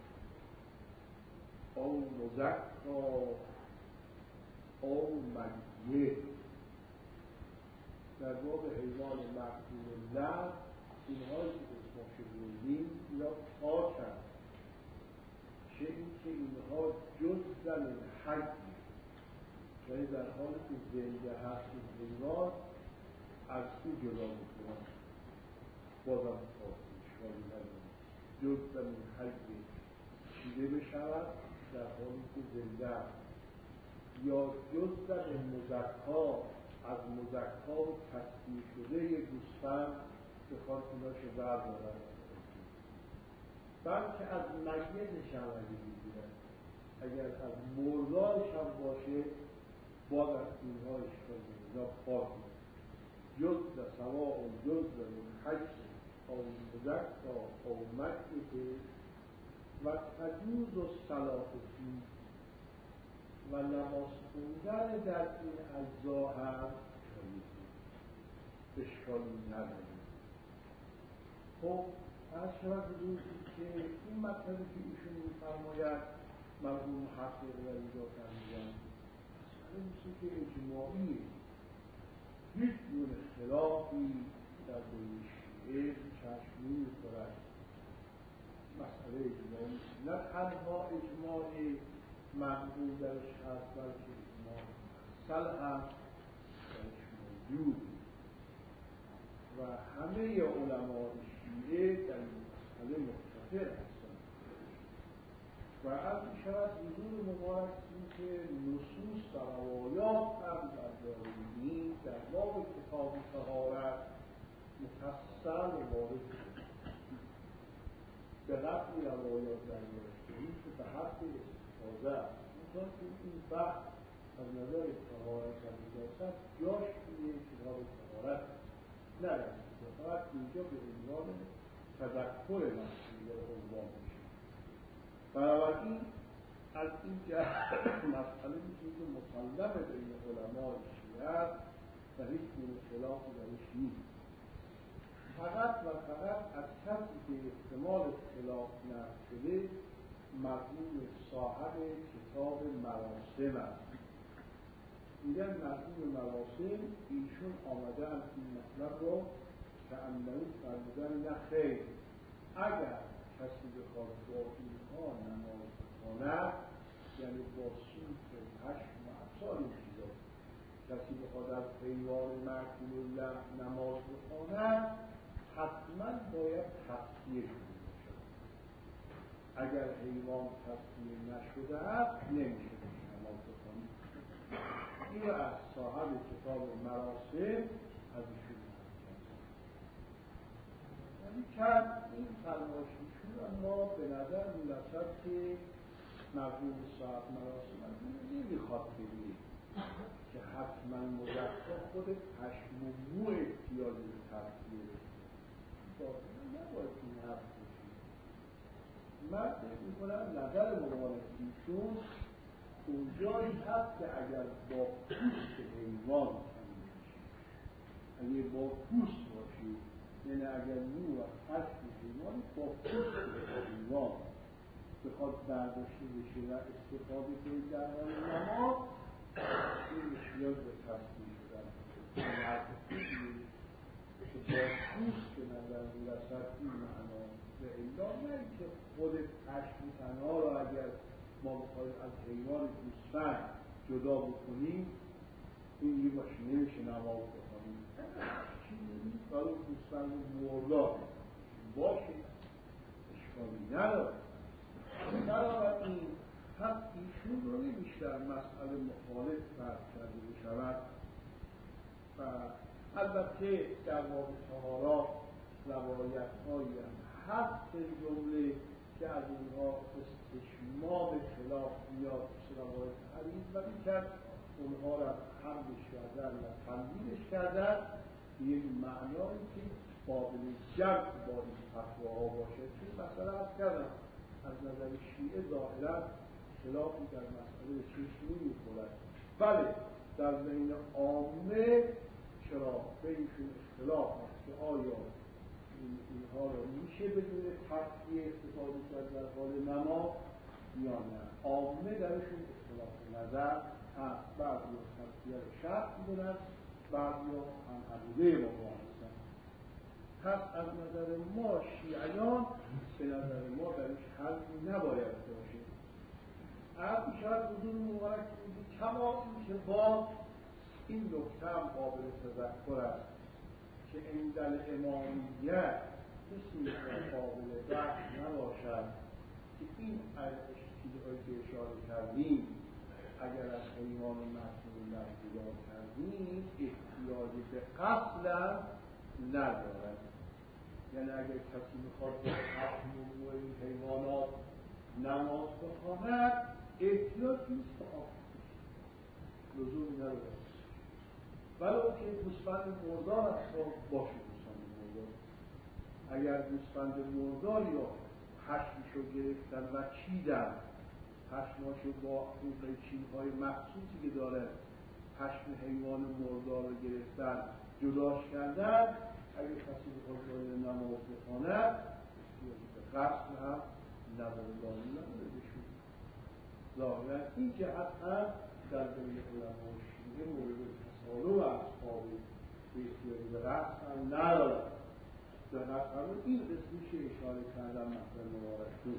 او مزکا او میت. در باب حیوان محکوم لحم اینهایی که اسمش بردیم یا پاکند چه اینکه اینها جز من حی یعنی در حالی که زنده هست این حیوان از او جدا میکنند بازم اشکالی ندارد جز من حی چیده بشود در حالی که زنده هست یا جز من مزکا از مزکا و تصدیح شده یک گوسفند که خواهد ایناشو بردارد بلکه از میتش هم اگه میگیرد اگر از مردارش هم باشه باز از اینها اشکال یا پاک جز سواء جز من حی او مزکا او میت و تجوز و صلاة فی و نماز خوندن در این اجزا هم اشکالی نداره. خب از شود حضور که این مطلبی که ایشون می‌فرماید مرحوم محقق و اینجا فرمودن مسئله میشه که اجماعی هیچ گونه اختلافی در بین شیعه چشم نمی‌خورد. مسئله اجماعی نه تنها اجماع مقبول درش هست بلکه اجماع محصل هست درش موجود و همه علماء شیعه در این مسئله متفق هستند و از این شود حضور مبارک این که نصوص و روایات هم در داریم در باب کتاب طهارت مفصل وارد شد به قدری روایات در داریم که به حد استفاده است مثلا که این بحث از نظر طهارت و نجاست جاش توی کتاب طهارت نرسید فقط اینجا به عنوان تذکر مسئله عنوان میشه. بنابراین از این جهت مسئله میشه که مسلم بین علمای شیعه است و هیچ گونه خلافی درش نیست. فقط و فقط از کسی که احتمال خلاف نقل شده مرحوم صاحب کتاب مراسم است. میگن مرحوم مراسم ایشون آمدن این مطلب رو که انهی فرمودن نه خیر اگر کسی بخواد با اینها نماز بخواند یعنی با سوت و پشم و امثال این چیزا کسی بخواد از حیوان معقول نماز بخواند حتما باید تصفیه شده باشد. اگر حیوان تصفیه نشده است نمیشه نماز بخوانید. این از صاحب کتاب مراسم از ایشون یعنی کرد این فرمایشیشون، اما به نظر میرسد که مرحوم صاحب مراسم از این نمیخواد بگید که حتما مزخرف خود پشم و مو احتیاجی به تفسیر باطنه نباید این حرف بشید. من فکر میکنم نظر مبارکیشون اونجایی هست که اگر با پوست حیوان اگر با پوست باشید، یعنی اگر مو و پشم حیوان با پوست حیوان بخواد برداشته بشه و استفاده کنید در حال نماز، این احتیاج به تصدیق شدن که با پوست به نظر میرسد این معنا به الا نه که خود پشم تنها را اگر ما بخواهیم از حیوان گوسفند جدا بکنیم این یه باشه نمیشه نماز بخونیم چیزی برای گوسفند مردار باشه اشکالی نداره. بنابراین پس ایشون رو نمیشه مسئله مخالف فرض کرده بشود و البته در باب طهارات روایت‌هایی هست جمله که از اونها استشمام خلاف میاد روایت حدیث و میکرد اونها را حملش کردن و تنبیهش کردن به یک معنایی که قابل جمع با این فتواها باشه. چون مثلا از کردم از نظر شیعه ظاهرا خلافی در مسئله چشم نمی‌خورد. بله در بین عامه چرا بینشون اختلاف هست که آیا اینها رو میشه بدون تفسیر استفاده کرد در حال نماز یا نه. عامه درشون اختلاف نظر هست، بعضی تفسیر شرط میدونن، بعضی هم عقیده ما هستن. پس از نظر ما شیعیان به نظر ما درش حل نباید باشه. هر شاید حضور مبارک میگه کما این که با این نکته هم قابل تذکر است که عند الامامیه کسی قابل بحث نباشد که این چیزهایی که اشاره کردیم اگر از حیوان مسئول نجات کردیم احتیاج به قتل هم ندارد. یعنی اگر کسی میخواد به قتل و این حیوانات نماز بخواند احتیاج نیست به آفت لزومی ندارد. ولو که گوسفند مردار است باشه گوسفند مردار. اگر گوسفند مرداری رو پشمشو گرفتن و چیدن، پشماشو با اون قیچین‌های مخصوصی که داره پشم حیوان مردار رو گرفتن جداش کردن، اگر کسی بخواد نماز بخواند به قصد هم نظر لازم نداره بشون. ظاهرا این جهت هم در بین علمای شیعه مورد تصالح و اصحاب احتیاجی به قصد هم ندارد. در قصد این قسمیش اشاره کردن مثل مبارک بود.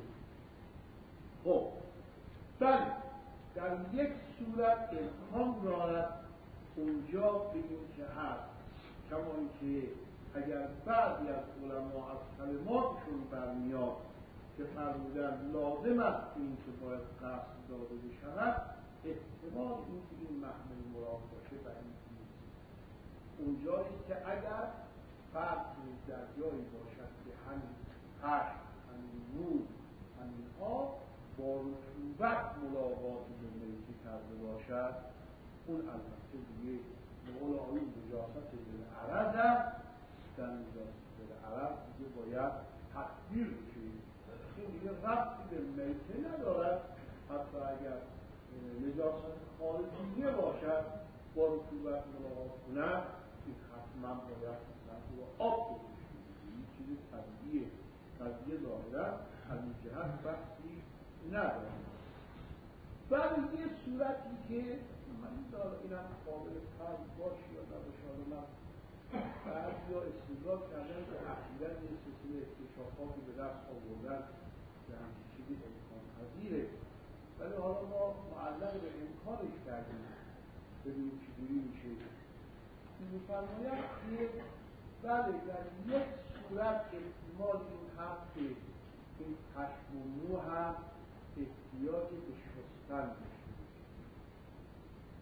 خب بله در یک صورت امکان دارد اونجا به این که هست کما اینکه اگر بعضی از علما از کلماتشون برمیاد که فرمودن لازم است این که باید قصد داده بشود، احتمال این که این محمول مراد باشه و این نیست. اونجایی که اگر فرد در جایی باشد که همین پشم، همین نور، همین ها با رطوبت ملاقات به میته کرده باشد، اون البته دیگه مقول آیون نجاست بالعرض است. در نجاست بالعرض دیگه باید تکبیر بشه. این دیگه ربطی به میته ندارد. حتی اگر نجاست خارجیه باشد با رطوبت ملاقات کنند این حتما باید مثلا آب بشه. این چیز طبیعیه. قضیه ظاهرا از این جهت بحثی ندارد. برای یه صورتی که من دارم اینم قابل فرض باشه یا نباشه، من بعضی ها استدلال کردن که اخیراً یه سلسله اکتشافاتی به دست آوردن که همچین چیزی امکان پذیره، ولی حالا ما معلق به امکانش کردیم ببینیم چجوری میشه. می‌فرماید که بله در یک صورت احتمال این هست که این پشم و مو هم احتیاج به شستن داشته.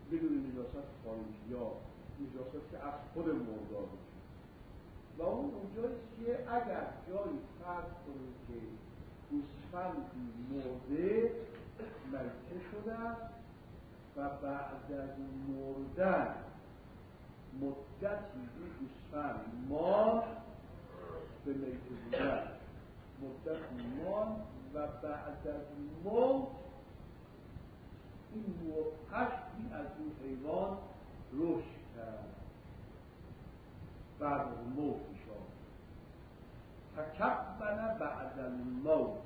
بدون نجاست خارجی یا نجاست که از خود مردار باشه. و اون اونجاییست که اگر جایی فرض کنیم که گوسفندی مرده میته شده است و بعد از مردن مدتی این گوسفند ماند به میته بودن مدتی ماند و بعد از موت این پشتی از این حیوان رشد کرد بعد از موت شد تکبن بعد الموت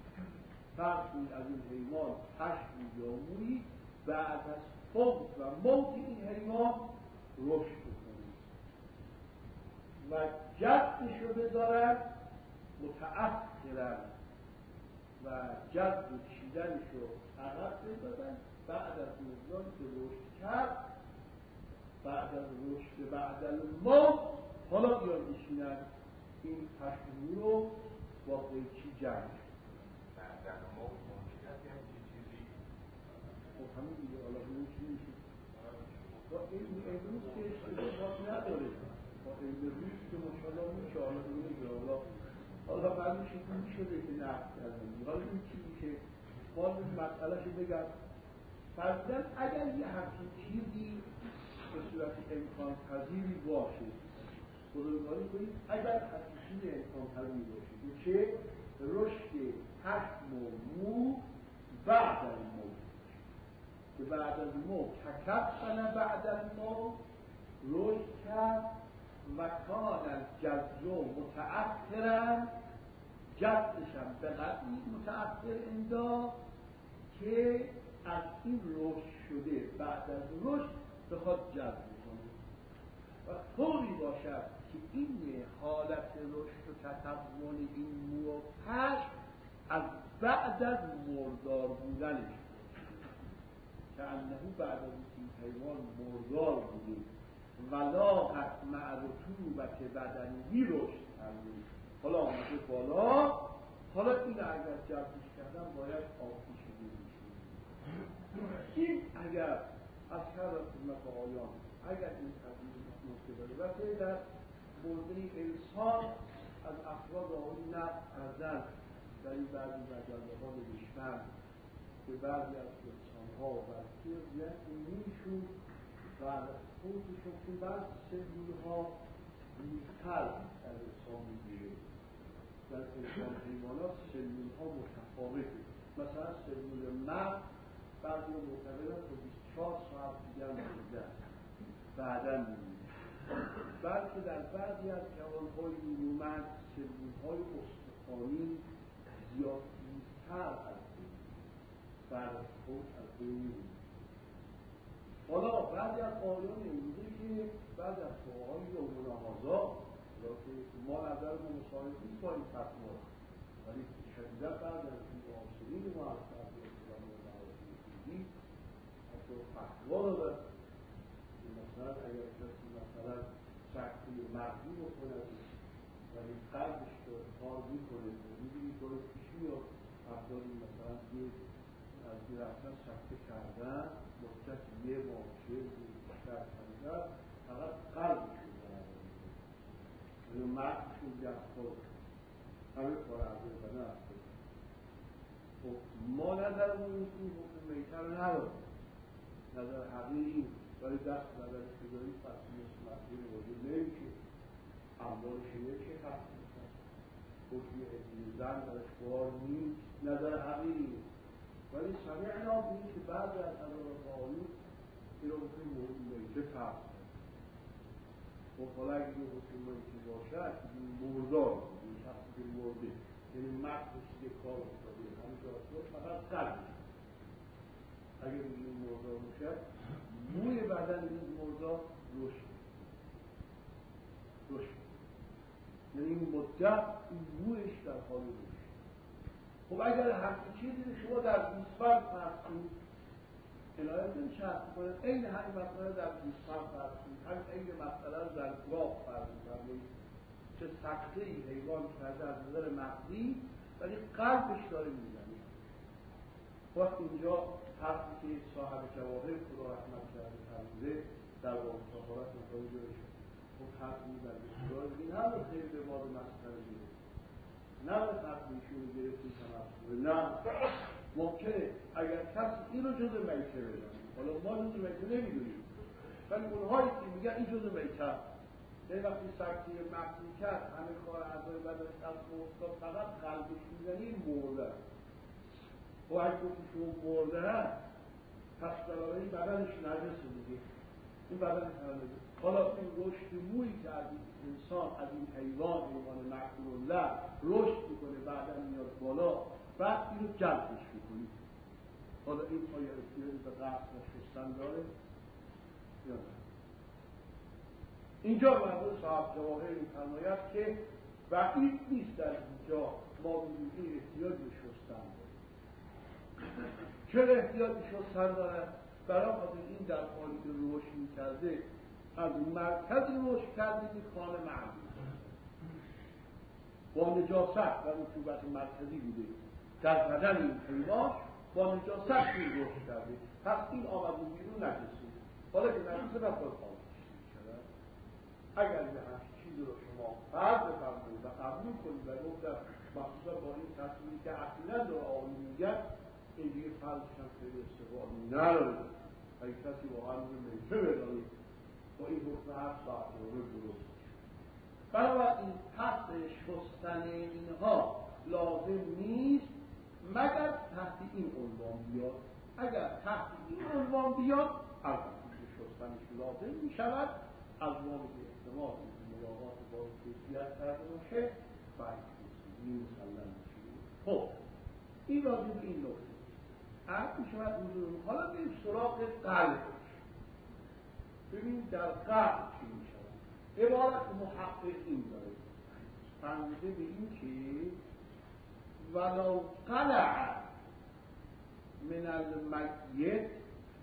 پشتی از این حیوان پشتی یا مویی بعد از فوت و موت این حیوان رشد کنید و جدش رو بذارد متأخرا و جد و چیدنش رو عقب بذارن بعد از مردان که رشد کرد بعد از رشد بعد از موت حالا بیان بشینن این پشتونی رو با قیچی جمع بعد از موت ممکن است یه چیزی خب همین دیگه حالا بگیم چی میشه با علم امروز که اشتباهات نداره با علم روز که مشالا میشه حالا بگیم حالا بعد میشه این شده که نفت کردن حالا این چی میشه باز این مسئله شو بگم فرضاً اگر یه همچین چیزی به صورت امکان پذیری باشه بزرگواری کنید اگر همچین چیزی امکان پذیری باشه که چه رشد حکم و مو بعد از موت که بعد از موت تکبن بعد از موت رشد کرد و کان الجزء متأخرا جدشم به قدری متأخر اندا که از این رشد شده بعد از رشد بخواد جذب کنه و طوری باشد که این حالت رشد و تطور این مو و پشم از بعد از مردار بودنش که انه بعد از این حیوان مردار بوده ولاقت مع رطوبت بدنی رشد کرده حالا آمده بالا حالا این اگر جذبش کردن باید آتیش بودیش این اگر از هر خدمت آیان اگر این تبدیل نکته داره و در برده انسان از افراد آقای نفت ازل در این بعضی مجله ها نوشتن که بعضی از انسانها و برکی زیاد اینیشون و خودشون که بعض سلولها بیشتر در انسان میگیره در انسان حیوانات سلولها متفاوته مثلا سلول مرد بعضی معتقدن تا 24 ساعت دیگر مرده بعدا می‌بینید بلکه در بعضی از جوانهای نیرومند سلولهای استخوانی زیاد دیرتر از بین بعد از خود از بین می‌بینید حالا بعضی از آیان امروزه که بعض از فقهای یوم‌النهازا که ما نظرمون مصالح نیست با این فتوا ولی شدیداً بعض از معاصرین ما از بعض اسلام و معاصرین حتی فتوا دادن که مثلا اگر کسی مثلا شکلی مغزی بکنه ولی قلبش رو کار میکنه میبینی درست پیش میاد افرادی مثلا از رفتن شکل کردن مدت یه ماه 40 روز بیشتر کردن فقط قلبش رو برابر میکنه مغزشون دست خود همه کار عرضه بدن افراد خب ما نظرمون این حکم میتر رو ندارم نظر حقیقی ولی دست نظرش بذارید پس مثل مسئول وجود نمیشه اموالش نمیشه حق میکنه حکم ادیل زن درش بار نیست نظر حقیقی ولی سمیعنا بینید که بعضی از حضرات آیون این رو حکم میته فرض کنه خب حالا اگه این حکم میته باشد این مردار این شخصی که مرده یعنی مغزش یه کار افتاده همینجا فقط قلبش اگر این مردار باشد موی بدن این مردار رشد یعنی این مدت این مویش در حال رشد خب اگر همین چیزی شما در گوسفند فرض کنید عنایت نمیشه حرف کنید این همین مسئله در گوسفند فرض کنید همین این مسئله رو در گاو فرض کنید چه سخته ای حیوان کرده از نظر مغزی ولی قلبش داره میزنه وقت اینجا حرفی که صاحب جواهر خدا رحمت کرده فرموده در باب طهارت متوجه شد. خب حرف می‌زد بسیار دیگه نباید خیلی به باد مسخره گرفت، نباید حرف ایشون رو گرفتیم تمسخره، نه ممکنه اگر کسی این رو جز میته بدانه، حالا ما جز میته نمیدونیم، ولی اونهایی که میگن این جز میته است، یعنی وقتی سکته مقتول کرد همه کار اعضای بدنش از افتاد فقط قلبش میزنی مرده است. و اگه گفتیشون مرده هست پس برای بدنش نجسه دیگه، این بدنش نجسه. حالا این رشد مویی که از این انسان، از این حیوان مقتول الله رشد میکنه بعدا میاد بالا، بعد این رو جلبش میکنی. حالا این آیا احتیاجی به غسل و شستن داره یا نه؟ اینجا مرحوم صاحب جواهر می‌فرماید که بعید نیست در اینجا ما بگوییم احتیاج به شستن داریم. چرا احتیاج به شستن دارد؟ برای خاطر این در حالی که رشد می‌کرده از مرکز رشد کرده که کان معلوم با نجاست و رطوبت مرکزی بوده در بدن این حیوان، با نجاست این رشد کرده، پس این آمده بیرون نجسه. حالا که نجسه نباید خالص می‌شود. اگر به هر چیزی رو شما فرض بفرمایید و قبول کنید و گفتم مخصوصا با این تصمیمی که اخیراً داره آقایی میگن این دیگه فرضش هم خیلی استقبالی نداره. اگه کسی واقعا رو میته بدانید با این حکم هر ساعت رو درست میشه. بنابراین پس شستن اینها لازم نیست مگر تحت این عنوان بیاد. اگر تحت این عنوان بیاد البته شستنش لازم میشود، از موقع احتمال ملاقات با کیفیت کرده باشه باید این مسلم میشه. خب این راجع به این نکته عرض میشود حضور. حالا بریم سراغ قلبش. ببینید در قلب چی میشود. عبارت محقق این داره فرموده به این که ولو قلع من المیت،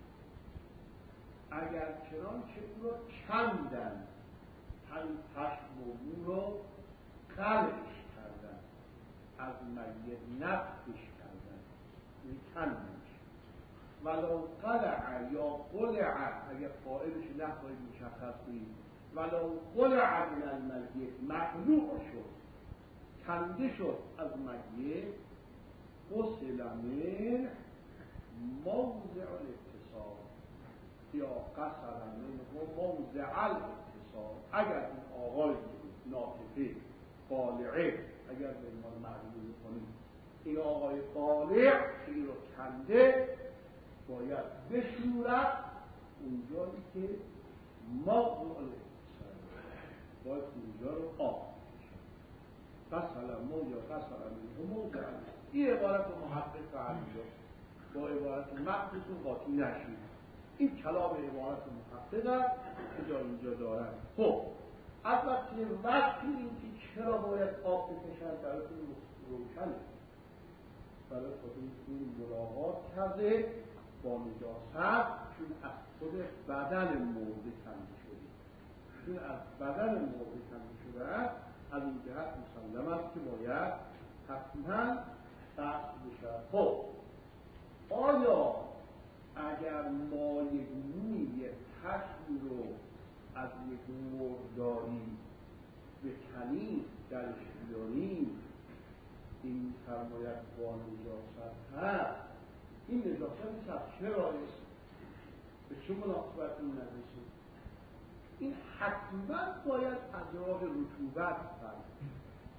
اگر چنانچه او را کندن، همین پشم و مو رو قلعش کردن، از میت نفخش کردن، یعنی کندنش. ولو قلع یا قلع، اگر فاعلش نخواهید مشخص کنید، ولو قلع من المیت، مقلوع شد، کنده شد از میت، غسل من موضع الاتصال یا قصر منه موضع الاتصال. اگر این آقای ناطقه قالعه، اگر به ایمان معلوم کنید این آقای قالع که این رو کنده باید بشورد اونجایی که موضع الاتصال، باید اونجا رو آب قصر موضع قصر منه موضع. این عبارت محقق فرموده با عبارت مقصود قاطی نشید. این کلام عبارت محقق است که اینجا دارد. خب البته وقتی اینکه چرا باید آب بکشن براتون روشنه، برای خاطر این ملاقات کرده با نجاست، چون از خود بدن مرده کنده شده، چون از بدن مرده کنده شده از این جهت مسلم است که باید حتما غسل بشود. خب آیا اگر ما یک موی پشمی رو از یک مرداری به کنی درش بیاریم، این فرماید با نجاست هست، این نجاست هست چرا است؟ به چه مناسبت این نجاسه؟ این حتما باید از راه رطوبت فرماید،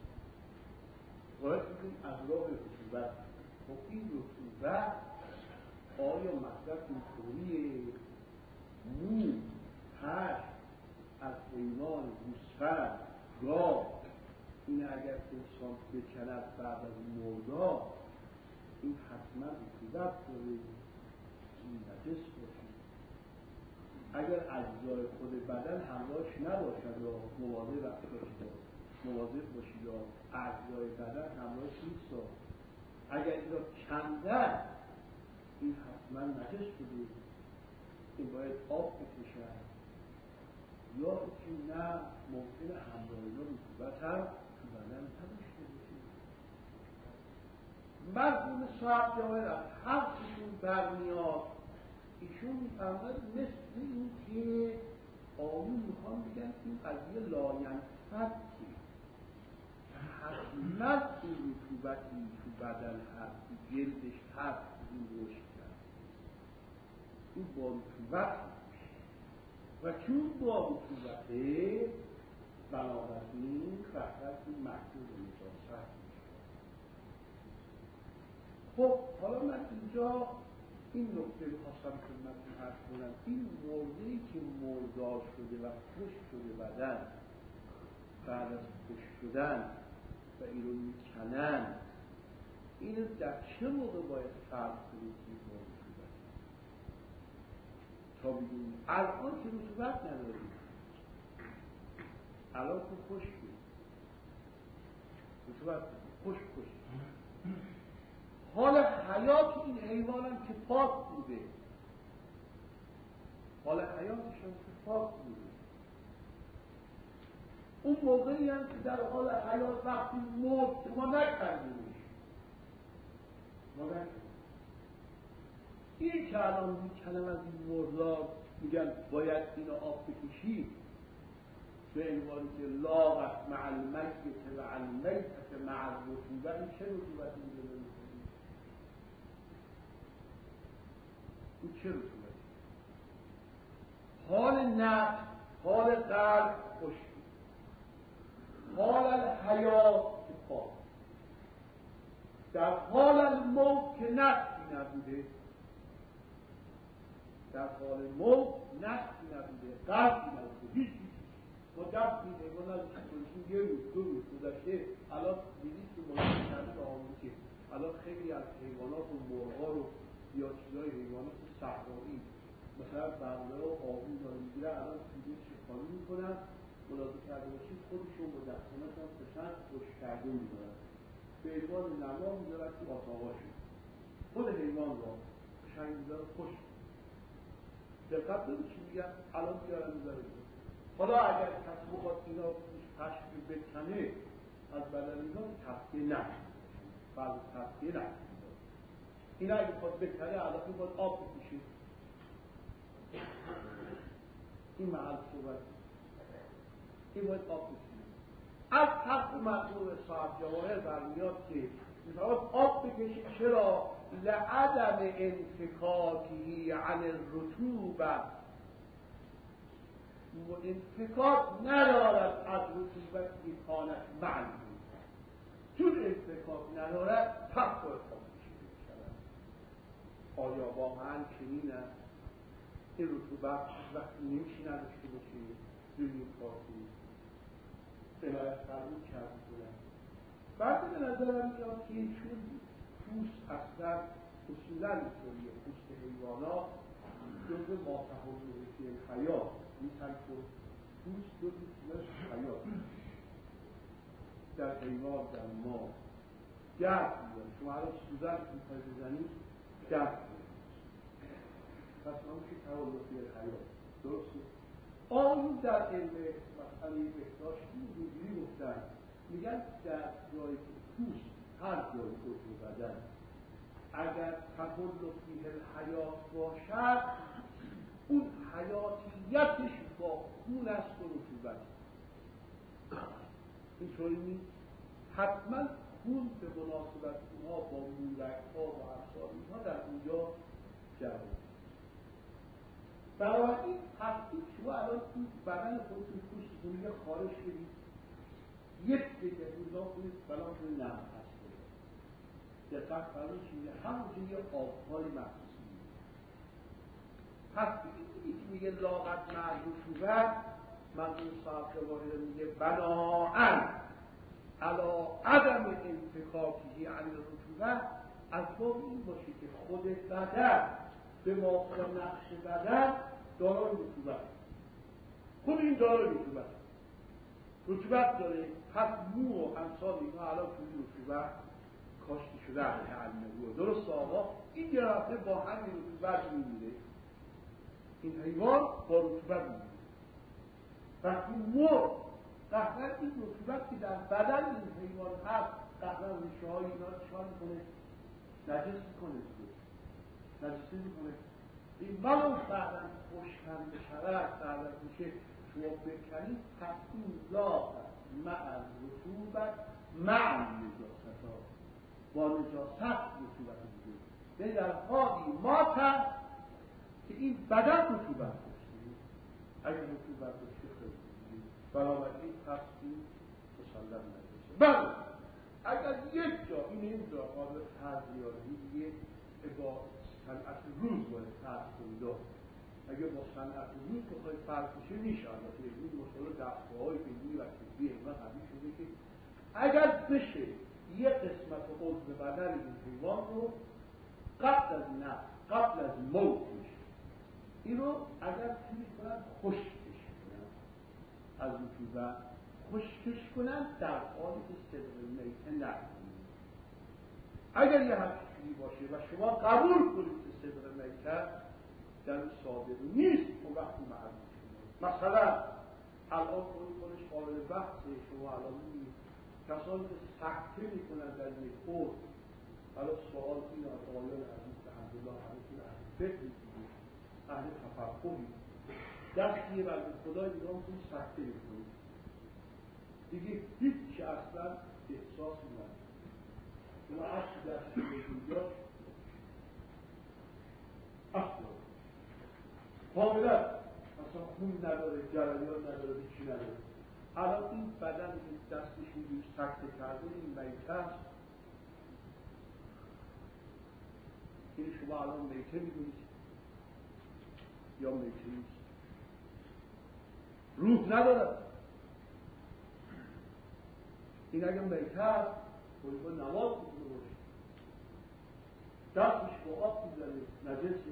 باید بکنیم از راه رطوبت. خب این رطوبت آیا مصرف اینطوریه؟ مو، پشم از حیوان، گوسفند، گاو، این اگر انسان بکند بعد از مردار این حتما رطوبت داره، این نجس باشه. اگر اجزای خود بدن همراهش نباشد یا مواظب باشید یا اجزای بدن همراهش نیست، اگر این را کندن این حتما نجس شده، این باید آب بکشن، یا که نه ممکنه همراه اینا رطوبت هم تو بدن نداشته باشه. مرحوم صاحب جواهر از حرفشون برمیاد. ایشون میفرماید مثل این که آیون میخوان بگن این قضیه لاینفکی حتما این رطوبتی تو بدن هست، تو جلدش هست، این رشد کرد، این با رطوبت و چون با رطوبته بنابراین خطرت این محدود نجاست میشه. خب حالا من اینجا این نکته خواستم خدمتتون عرض کنم. این موردی که مردار شده و خشک شده بدن، بعد از خشک شدن و این رو میکنن، اینو در چه موقع باید فرق کنید که رطوبت تا بگیم الان که رطوبت نداریم، الان که خشک رطوبت خشک حال حیات این حیوان هم که پاک بوده، حال حیاتش هم که پاک بوده، اون موقعی هم که در حال حیات وقتی مرد ما نکردیمش، ما نکردیم. این که الان میکنم از این مردار میگن باید اینو آب بکشید به عنوانی که لاغت مع المیت و المیت مع الرطوبت، این چه رطوبتی میده؟ این چه رطوبتی؟ حال نفس، حال قلب خشک، حال الحیات که پاک، در حال الموت که نفسی نبوده، در حال موت نفسی نبوده، قلبی نبوده، هیچ ما دست میده ما نزدیکشون یه روز دو روز گذشته. الان دیدید که ملاحظه آمون که الان خیلی از حیوانات و مرغا رو یا چیزای حیوانات صحرایی مثلا بنده و آبی داره میگیره، الان دیگه شکاری میکنن، ملاحظه کرده باشید خودشون با دستانش هم پسند خوش کرده میدارن به عنوان نما میدارن که آتاقاشون خود حیوان را شنگ میدارن خوش. دقت دارید چی میگن؟ الان بیارن میداره. حالا اگر کسی بخواد اینا پشت بکنه از بدن اینا تفکیه نکنه، بعض تفکیه نکنه، اینا اگه بخواد بکنه الان باید آب بکشید. این محل صحبت این باید آب بکشید. از حرف مطلوب صاحب جواهر برمیاد که میخواد آب بکشید. چرا؟ لعدم انفکاکی عن الرطوبه، و انفکاک ندارد از رطوبتی کانت معلوم، چون انفکاک ندارد پس باید آب کشیده شود. آیا واقعا چنین است؟ این رطوبت وقتی نمیشه نداشته باشه روی پاکی عنایت فرمود کرده کنن. بعد به نظرم میاد که چون پوست اصلا اصولا اینطوریه، پوست حیوانات جزء ما تحوله فی الحیات میتن که پوست جزء چیزاش حیات در حیوان در ما گرد میدن. شما الان سوزن میخوای بزنید گرد میدن، پس همون که تحوله فی الحیات درسته. آن در علم مسئله بهداشت اینجوری گفتن، میگن در جایی که پوست هر جایی که بدن اگر تحول فیه الحیات باشد اون حیاتیتش با خون است و رطوبت. اینطوری نیست؟ حتما خون به مناسبت اونها با مورک‌ها و افسار اینها در اونجا جمع. برای این تحقیق شما الان تو بدن خودتون پوستتون یه خارش بدید، یک دیگه روزا کنید بلا کنید نم هست بده دقیق فرمون چیزه همونجا یه آبهای مخصوصی میده. پس این که میگه لاغت مع رطوبت، منظور صاحب جواهر میگه بناءً علی عدم انفکاکی عن الرطوبت، از باب این باشه که خود بدن به موقع نقش بدن دارای رطوبت، خود این دارای رطوبت داره. پس مو و امثال اینها الان توی رطوبت کاشته شده علمه درست آقا. این یه رفته با همین رطوبت میمیره، این حیوان با رطوبت میمیره. وقتی مرد قهرن این رطوبت که در بدن این حیوان هست قهرن ریشه های اینا چکار میکنه؟ نجس میکنه نجسی میکنه. این ولو بعدا خوشکن بشود بعدا میشه شما بکنید پس این لا مع رطوبت مع نجاست ها با نجاست رطوبت میگه به در حالی ما که این بدن رطوبت داشته اگر رطوبت داشته خیلی بنابراین پس این مسلم نجاسه. بله اگر یک جا این جا قابل تغییری یک با صنعت روز باید فرق کنید اگه با صنعت روز بخواهی فرق بشه میشه البته این مسئله دستگاه‌های علمی و طبی علما قوی شده که اگر بشه یک قسمت عضو بدن این حیوان رو قبل از موتش اینو اگر توی کنن خشکش کنن از رطوبت خشکش کنن در حالی که صدق میته نکنید. اگر یه همچنی باشه و شما قبول کنید که صدق میته در صادق نیست اون وقتی معلوم شده. مثلا الان کنش قابل بحثه شما الان میبینید کسانی که سکته میکنن در یک خود حالا سوال این آقایان عزیز به حمدالله همه‌تون اهل فقه میکنید اهل تفقهی دستیه بر خدای دیگه هم کنید سکته میکنید دیگه هیچ اصلا احساس نداره اون اصل دستی اینجا اصلا کاملا اصلا خون نداره جریان نداره چی نداره. الان این بدن که دستش اینجور سکته کرده این میته است این شما الان میته میدونید یا میته نیست روح نداره این اگه میته است باید با نماز میکنه باشه دستش با آب میزنه نجسه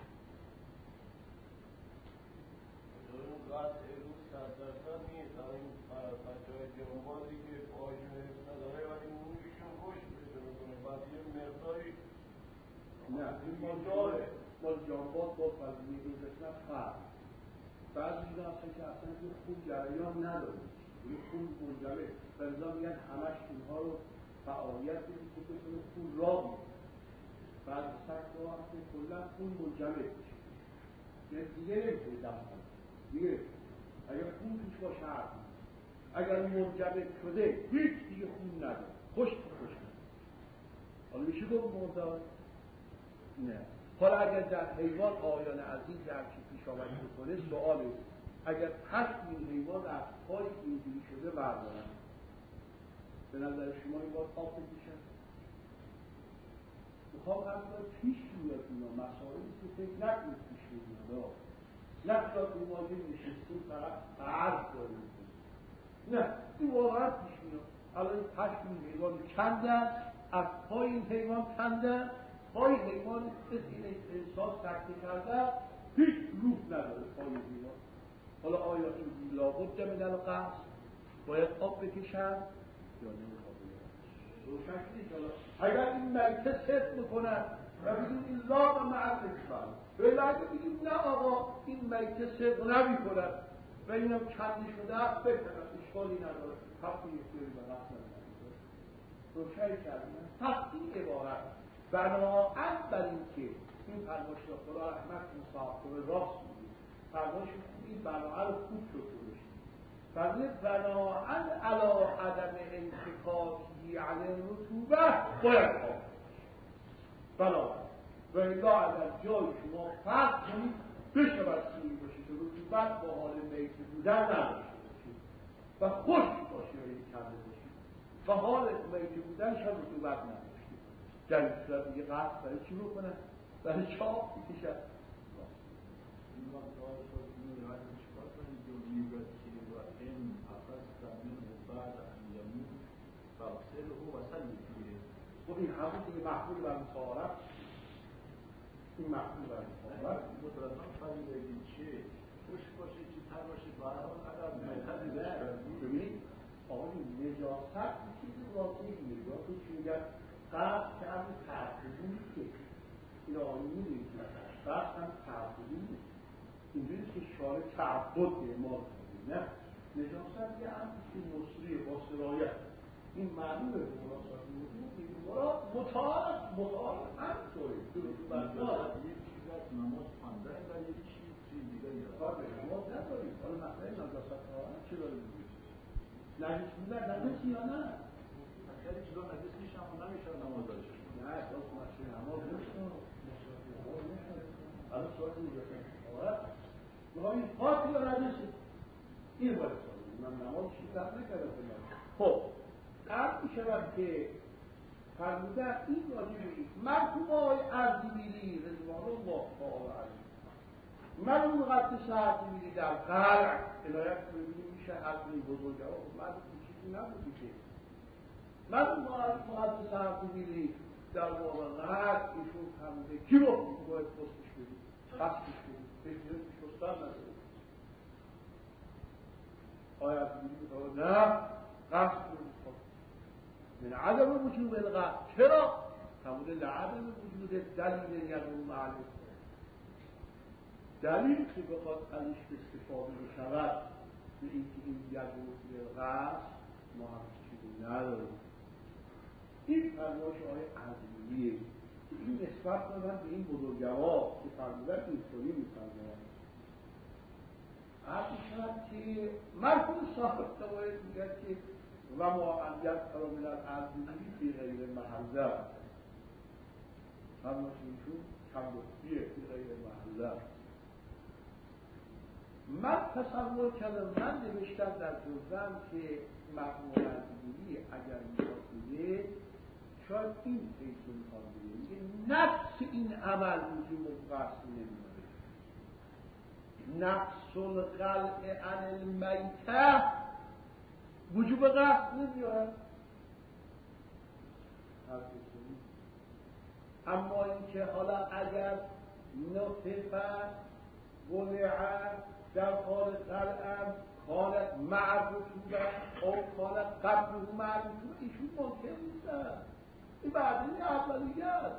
اون قطع روز 100% نیست این بچه‌های جنبازی که پاهاشون حفظ نداره ولی موششون خوش بشه میکنه بعد یه مقداری نه این ما داره با جنباز با فضیلی دو قسمت فرق بعضی اینا هستن که اصلا که خون جریان نداره این خون منجمه بلزا میگن همش اینها رو فعالیت بدید که بتونه خون را بیده بعد سکت ها هستن کلا خون منجمه بشه یعنی دیگه نمیتونه دم کنه دیگه اگر خون توش باشه حرف اگر منجمد شده هیچ دیگه خون نداره خشک حالا میشه گفت مردار؟ نه. حالا اگر در حیوان آیان عزیز هرچی پیش آمد بکنه سؤاله اگر پشم این حیوان از پای اینجوری شده بردارن به نظر شما این باید آب بکشن؟ میخوام همچنان پیش میاد اینا مسائلی که فکر نکنید پیش میاد نقشات این واجه نشستیم فقط عرض داریم نه این واقعا پیش میاد الان این پشم این حیوان کندن از پای این حیوان کندن پای حیوان این انسان سکته کردن هیچ روح نداره پای حیوان حالا آیا این لابد جمعیدن و قصد باید آب بکشن یا نمیخواد روشن کنید اگر این میته صدق میکنن و بگیم این لا و معرفت کنن ولی اگر بگیم نه آقا این میته صدق نمی کنن و اینم کندی شده هست بکنن اشکالی نداره حقی یکی و قصد نداره روشن کردن پس این عبارت بناهن بر این که این فرماش را خدا رحمت مصاحب راست میگه فرماش این بناهن رو خوب شد درشت فرماش بناهن علا عدم انتقاطی علی رطوبه باید آب بناهن و الا اگر جای شما فرق کنید بشود سوری باشید و رطوبت با حال میت بودن نداشته باشید و خشک باشید و این کنده باشید و حال میت بودن شد رطوبت نداشتید در این صورت دیگه قصد برای چی بکنن؟ برای چاپ بکشن این وقت شد این رای چکار کنید جوریت که و این اخذ تامین و بعد انجامون فاصله و وصل فیه و این همون دیگه محمول بر مصارف این محمول بر مصارف مطلقا فرقی بگید چه خوش باشه چه تر باشه برای اگر ملحظی داشته ببینید آقای نجاست چیزی واقعی نجاست چی میگن قصد که هم تعبدی که این آقایی میدونید که قصد هم تعبدی نیست اینجوری که شارع تعبد به ما کنید نه نجاست یه هم که مصری با سرایت این معنی به مناسبت وجود مراد مطالب همطوری درست بردار یک چیز از نماز خواندن و یک چیز دیگری کار به نماز نداریم. حالا مسئله نجاست طهارت چه داره میگه؟ نجس بودن نجسی یا نه؟ خیلی چیزا نجس میشه اما نمیشه نماز داشته نه باز مسئله نماز نمیشه. حالا سوال نجاست طهارت میخوام این پاک یا نجسی؟ این باید سوال من نماز چیز درد نکردم. خب قرد میشود که فرمودن این راجبه این مرحوم آقای اردبیلی رضوان الله تعالی علیه مرحوم مقدس اردبیلی در قلع عنایت ببینیم میشه حرف این بزرگوار مرحوم چیزی نبودی که مرحوم مقدس اردبیلی در واقع قلع ایشون فرموده کی رو باید پستش بدید قصدش بدید بهتره شستن نزدید آقای اردبیلی بودید نه قصد بدید من عدم وجود القصد چرا؟ فرموده لعدم وجود دلیل یقوم معلوم دلیل که بخواد ازش استفاده بشود به اینکه این یقوم القصد ما هم چیزی نداریم. این فرمایش آقای اردبیلیه که این نسبت دادن به این بزرگوار که فرمودن اینطوری می‌فرمایند. عرض شد که مرحوم صاحب باید میگن که و ما انجب فرامل اردبیلی فی غیر محله فرمایش ایشون کمبستیه فی غیر محله. من تصور کردم من نوشتم در جزم که مرحوم اردبیلی اگر میخواد بگه شاید این فکر میخواد بگه نفس این عمل وجود قصد نمیاره نفس القلع عن المیته وجوب قصد نمیاره. اما اینکه حالا اگر نطفه ولعه در حال قلعه کانت معرفوبه او کانت قبله معرفوبه ایشون ممکن نیستن. این بعدی اولیه است.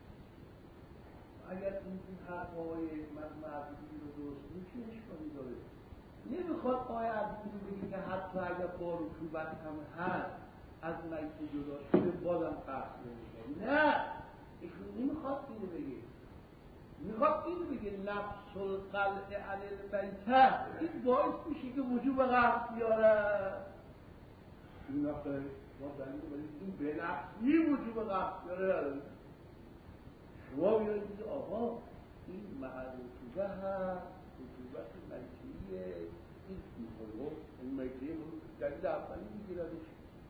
اگر این حرفای معرفوبی رو درست میشه اشکالی داره. نمیخواد آیه اردبیلی بگه که حتی اگر با رطوبت هم هست از میته جدا شده بازم قصد نمیشه. نه ایشون نمیخواد اینو بگه. میخواد اینو بگه نفس القلع علی المیته این باعث میشه که وجوب قصد بیاره. این نفسه ما دلیل بودیم این به نفسی وجوب قصد بیاره. شما بیارید آقا این محل رطوبه هست رطوبت میتهیه این میخواه این میتهیه دلیل اولی میگیردش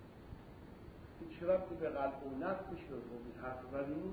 این چرا که به قلب و نفسش رو این حرف بدیم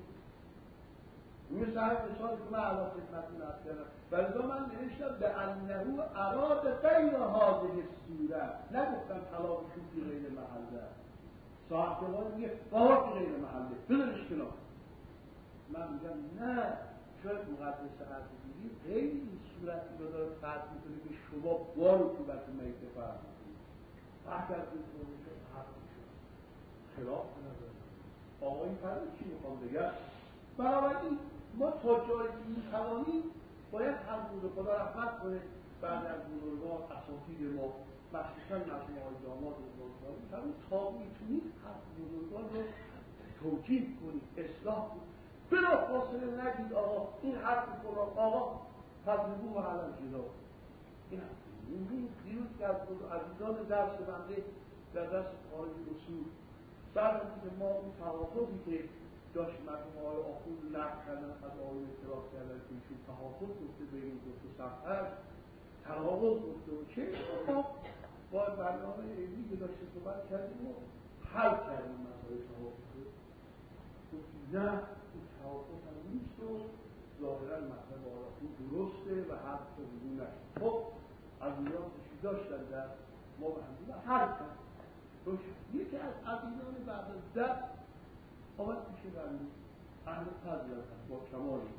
مثل هر مثال که من علا خدمتون ارز کردم ولی من نوشتم به انهو اراد غیر هاذه الصورت نگفتم طلاقشون فی غیر محله صاحب کلام میگه بابا فی غیر محله بذارش کنار. من میگم نه شاید مقدس اردبیلی غیر این صورتی رو داره فرض میکنه که شما با رطوبت میته فرض میکنید اگر اینطور میشه حق میشه خلاف نداره. آقا این فرض چی میخوام بگم؟ بنابراین ما تا جایی که میتوانیم باید هر روز خدا رحمت کنه بعد از بزرگان اساتید ما مخصوصا مرحوم آقای داماد بزرگوار میتوانیم تا میتونید هر بزرگان رو توجیه کنید اصلاح کنید. بلا فاصله نگید آقا این حرف کنم آقا تضریبون و علم جدا این حرف دیروز که از عزیزان درس بنده در درس خارج اصول بعد از اینکه ما اون توافقی که داشت مرحوم آقای آخوند نقل کردن از آقای اعتراض کردن که ایشون توافق گفته به این گفته صفحه تناقض گفته و چه ما با برنامه علمی که داشته صحبت کردیم و حل کردیم مسائل توافق گفتیم نه این توافق هم نیست و ظاهرا مطلب آقای درسته و حرف شدیدون نشد. خب از ایران کشی داشتن در ما به همدیگه حل کرد. یکی از عزیزان بعد از درس آمد میشه بنده اهل فضل هست با کمالی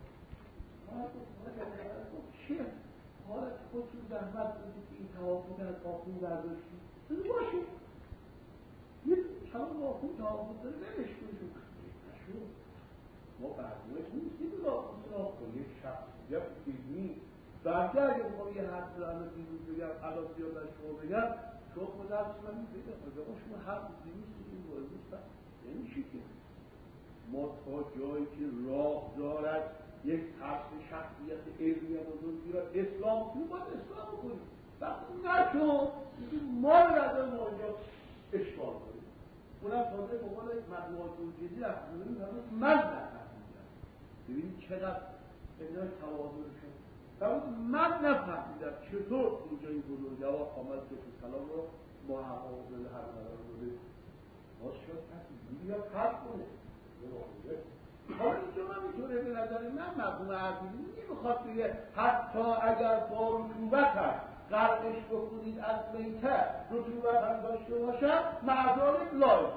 چه حالت خودتون زحمت بودید که این توافق از آخون برداشتی بده باشه یه کلام آخون توافق داره نمش کنید نشون ما برنامه نیستیم به آخون سراغ کنیم یک شخصیت علمی برده اگه بخوام یه حرف رو الان دیروز بگم الان زیاد از شما بگم شما درس من میگه آقا شما هر دیویست این وارد نمیشه که ما تا جایی که راه دارد یک طرف شخصیت علمی بزرگی را اسلام تو باید اسلام کنیم. وقتی نشون ما رو ما اینجا اشکال کنیم. اونم تازه به قول مجموعات الجدی از من نفهمیدم. ببینید چقدر اینجای توازن شد. من نفهمیدم چطور اینجا این بزرگوار آمد که سلام رو با حوادث هر قرار بوده. باز شد کسی دیگه فرق کنه. حالا اینجا من میتونه به نظر من مفهوم عقیدی نمیخواد بگه حتی اگر با رطوبت هست غرقش بکنید از میته رطوبت هم داشته باشد معذارت لایق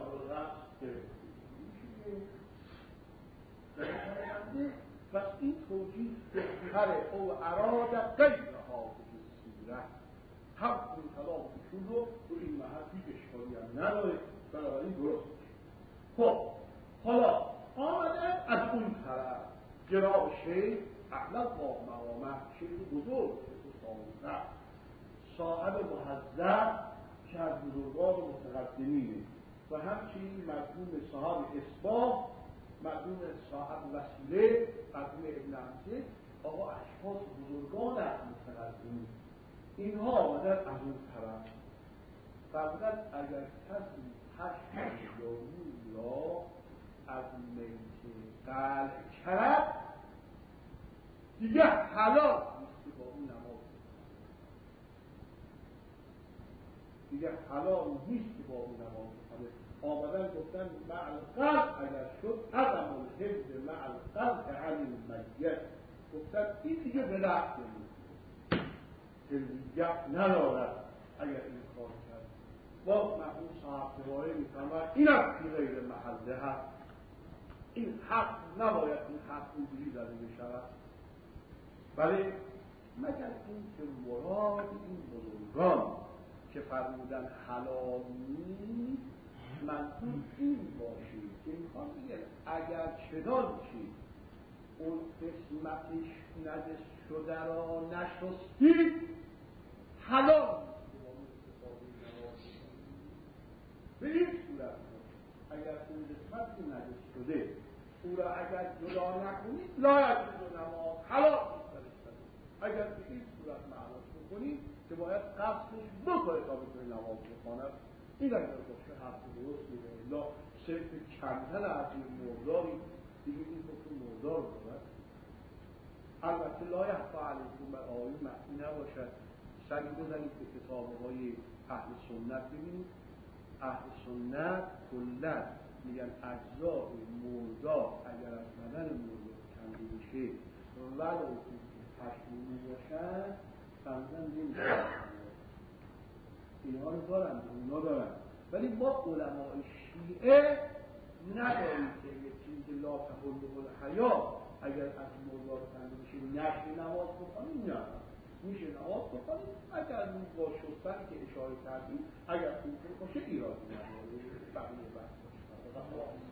پس این توجیه بهتره او اراد غیرها به صورت هم این کلام ایشون رو تو این محل هیچ اشکالی هم نداره بنابراین درست خب حالا آمدن از اون طرف جناب شیخ احمد با مقامت شیخ بزرگ صاحب محذب که از بزرگان متقدمینه و همچنین مرحوم صاحب اصباح مرحوم صاحب وسیله مرحوم ابن عمزه آقا اشخاص بزرگان از متقدمین اینها آمدن از اون طرف فقط اگر کسی 8 میلیون را از میت قلع کرد دیگه حلال نیست که با اون نماز دیگه حلال نیست که با اون نماز بخونه. آمدن گفتن مع القلع اگر شد عدم الحفظ مع القلع عن المیت گفتن این دیگه به لحظه نیست تلویت ندارد اگر این کار کرد با محبوب صاحب دواره میفهمد این هم که غیر محله هست این حق نباید این حق اینجوری داده بشود بله مگر این که مراد این بزرگان که فرمودن حلال نیست منظور این باشه که میخوام بگم اگر چنانچه اون قسمتش نجس شده را نشستید حلال به این صورت اگر اون قسمتی نجس شده او را اگر جدا نکنید لا یجوز نماز حلال نیست. اگر به این صورت معناش بکنید که باید قصدش بکنه تا بکنه نماز بخواند این اگر باشه حرف درست میره لا صرف کمتن از این مرداری دیگه این حکم مردار دارد. البته لا یخفی علیکم بر آیین مخفی نباشد. سری بزنید به کتاب‌های اهل سنت ببینید اهل سنت کلا میگن اجزاء مردار اگر از بدن مردار کنده بشه ولو پشمونی باشن فرزن نمیشه اینها رو دارن اونا دارن ولی ما علماء شیعه نداریم که یک چیزی لا تحل الحیا اگر از مردار کنده بشه نشه نماز بخونیم نه میشه نماز بخونیم اگر با شستن که اشاره کردیم اگر خوب باشه ایرادی نداره بقیه بحث باشه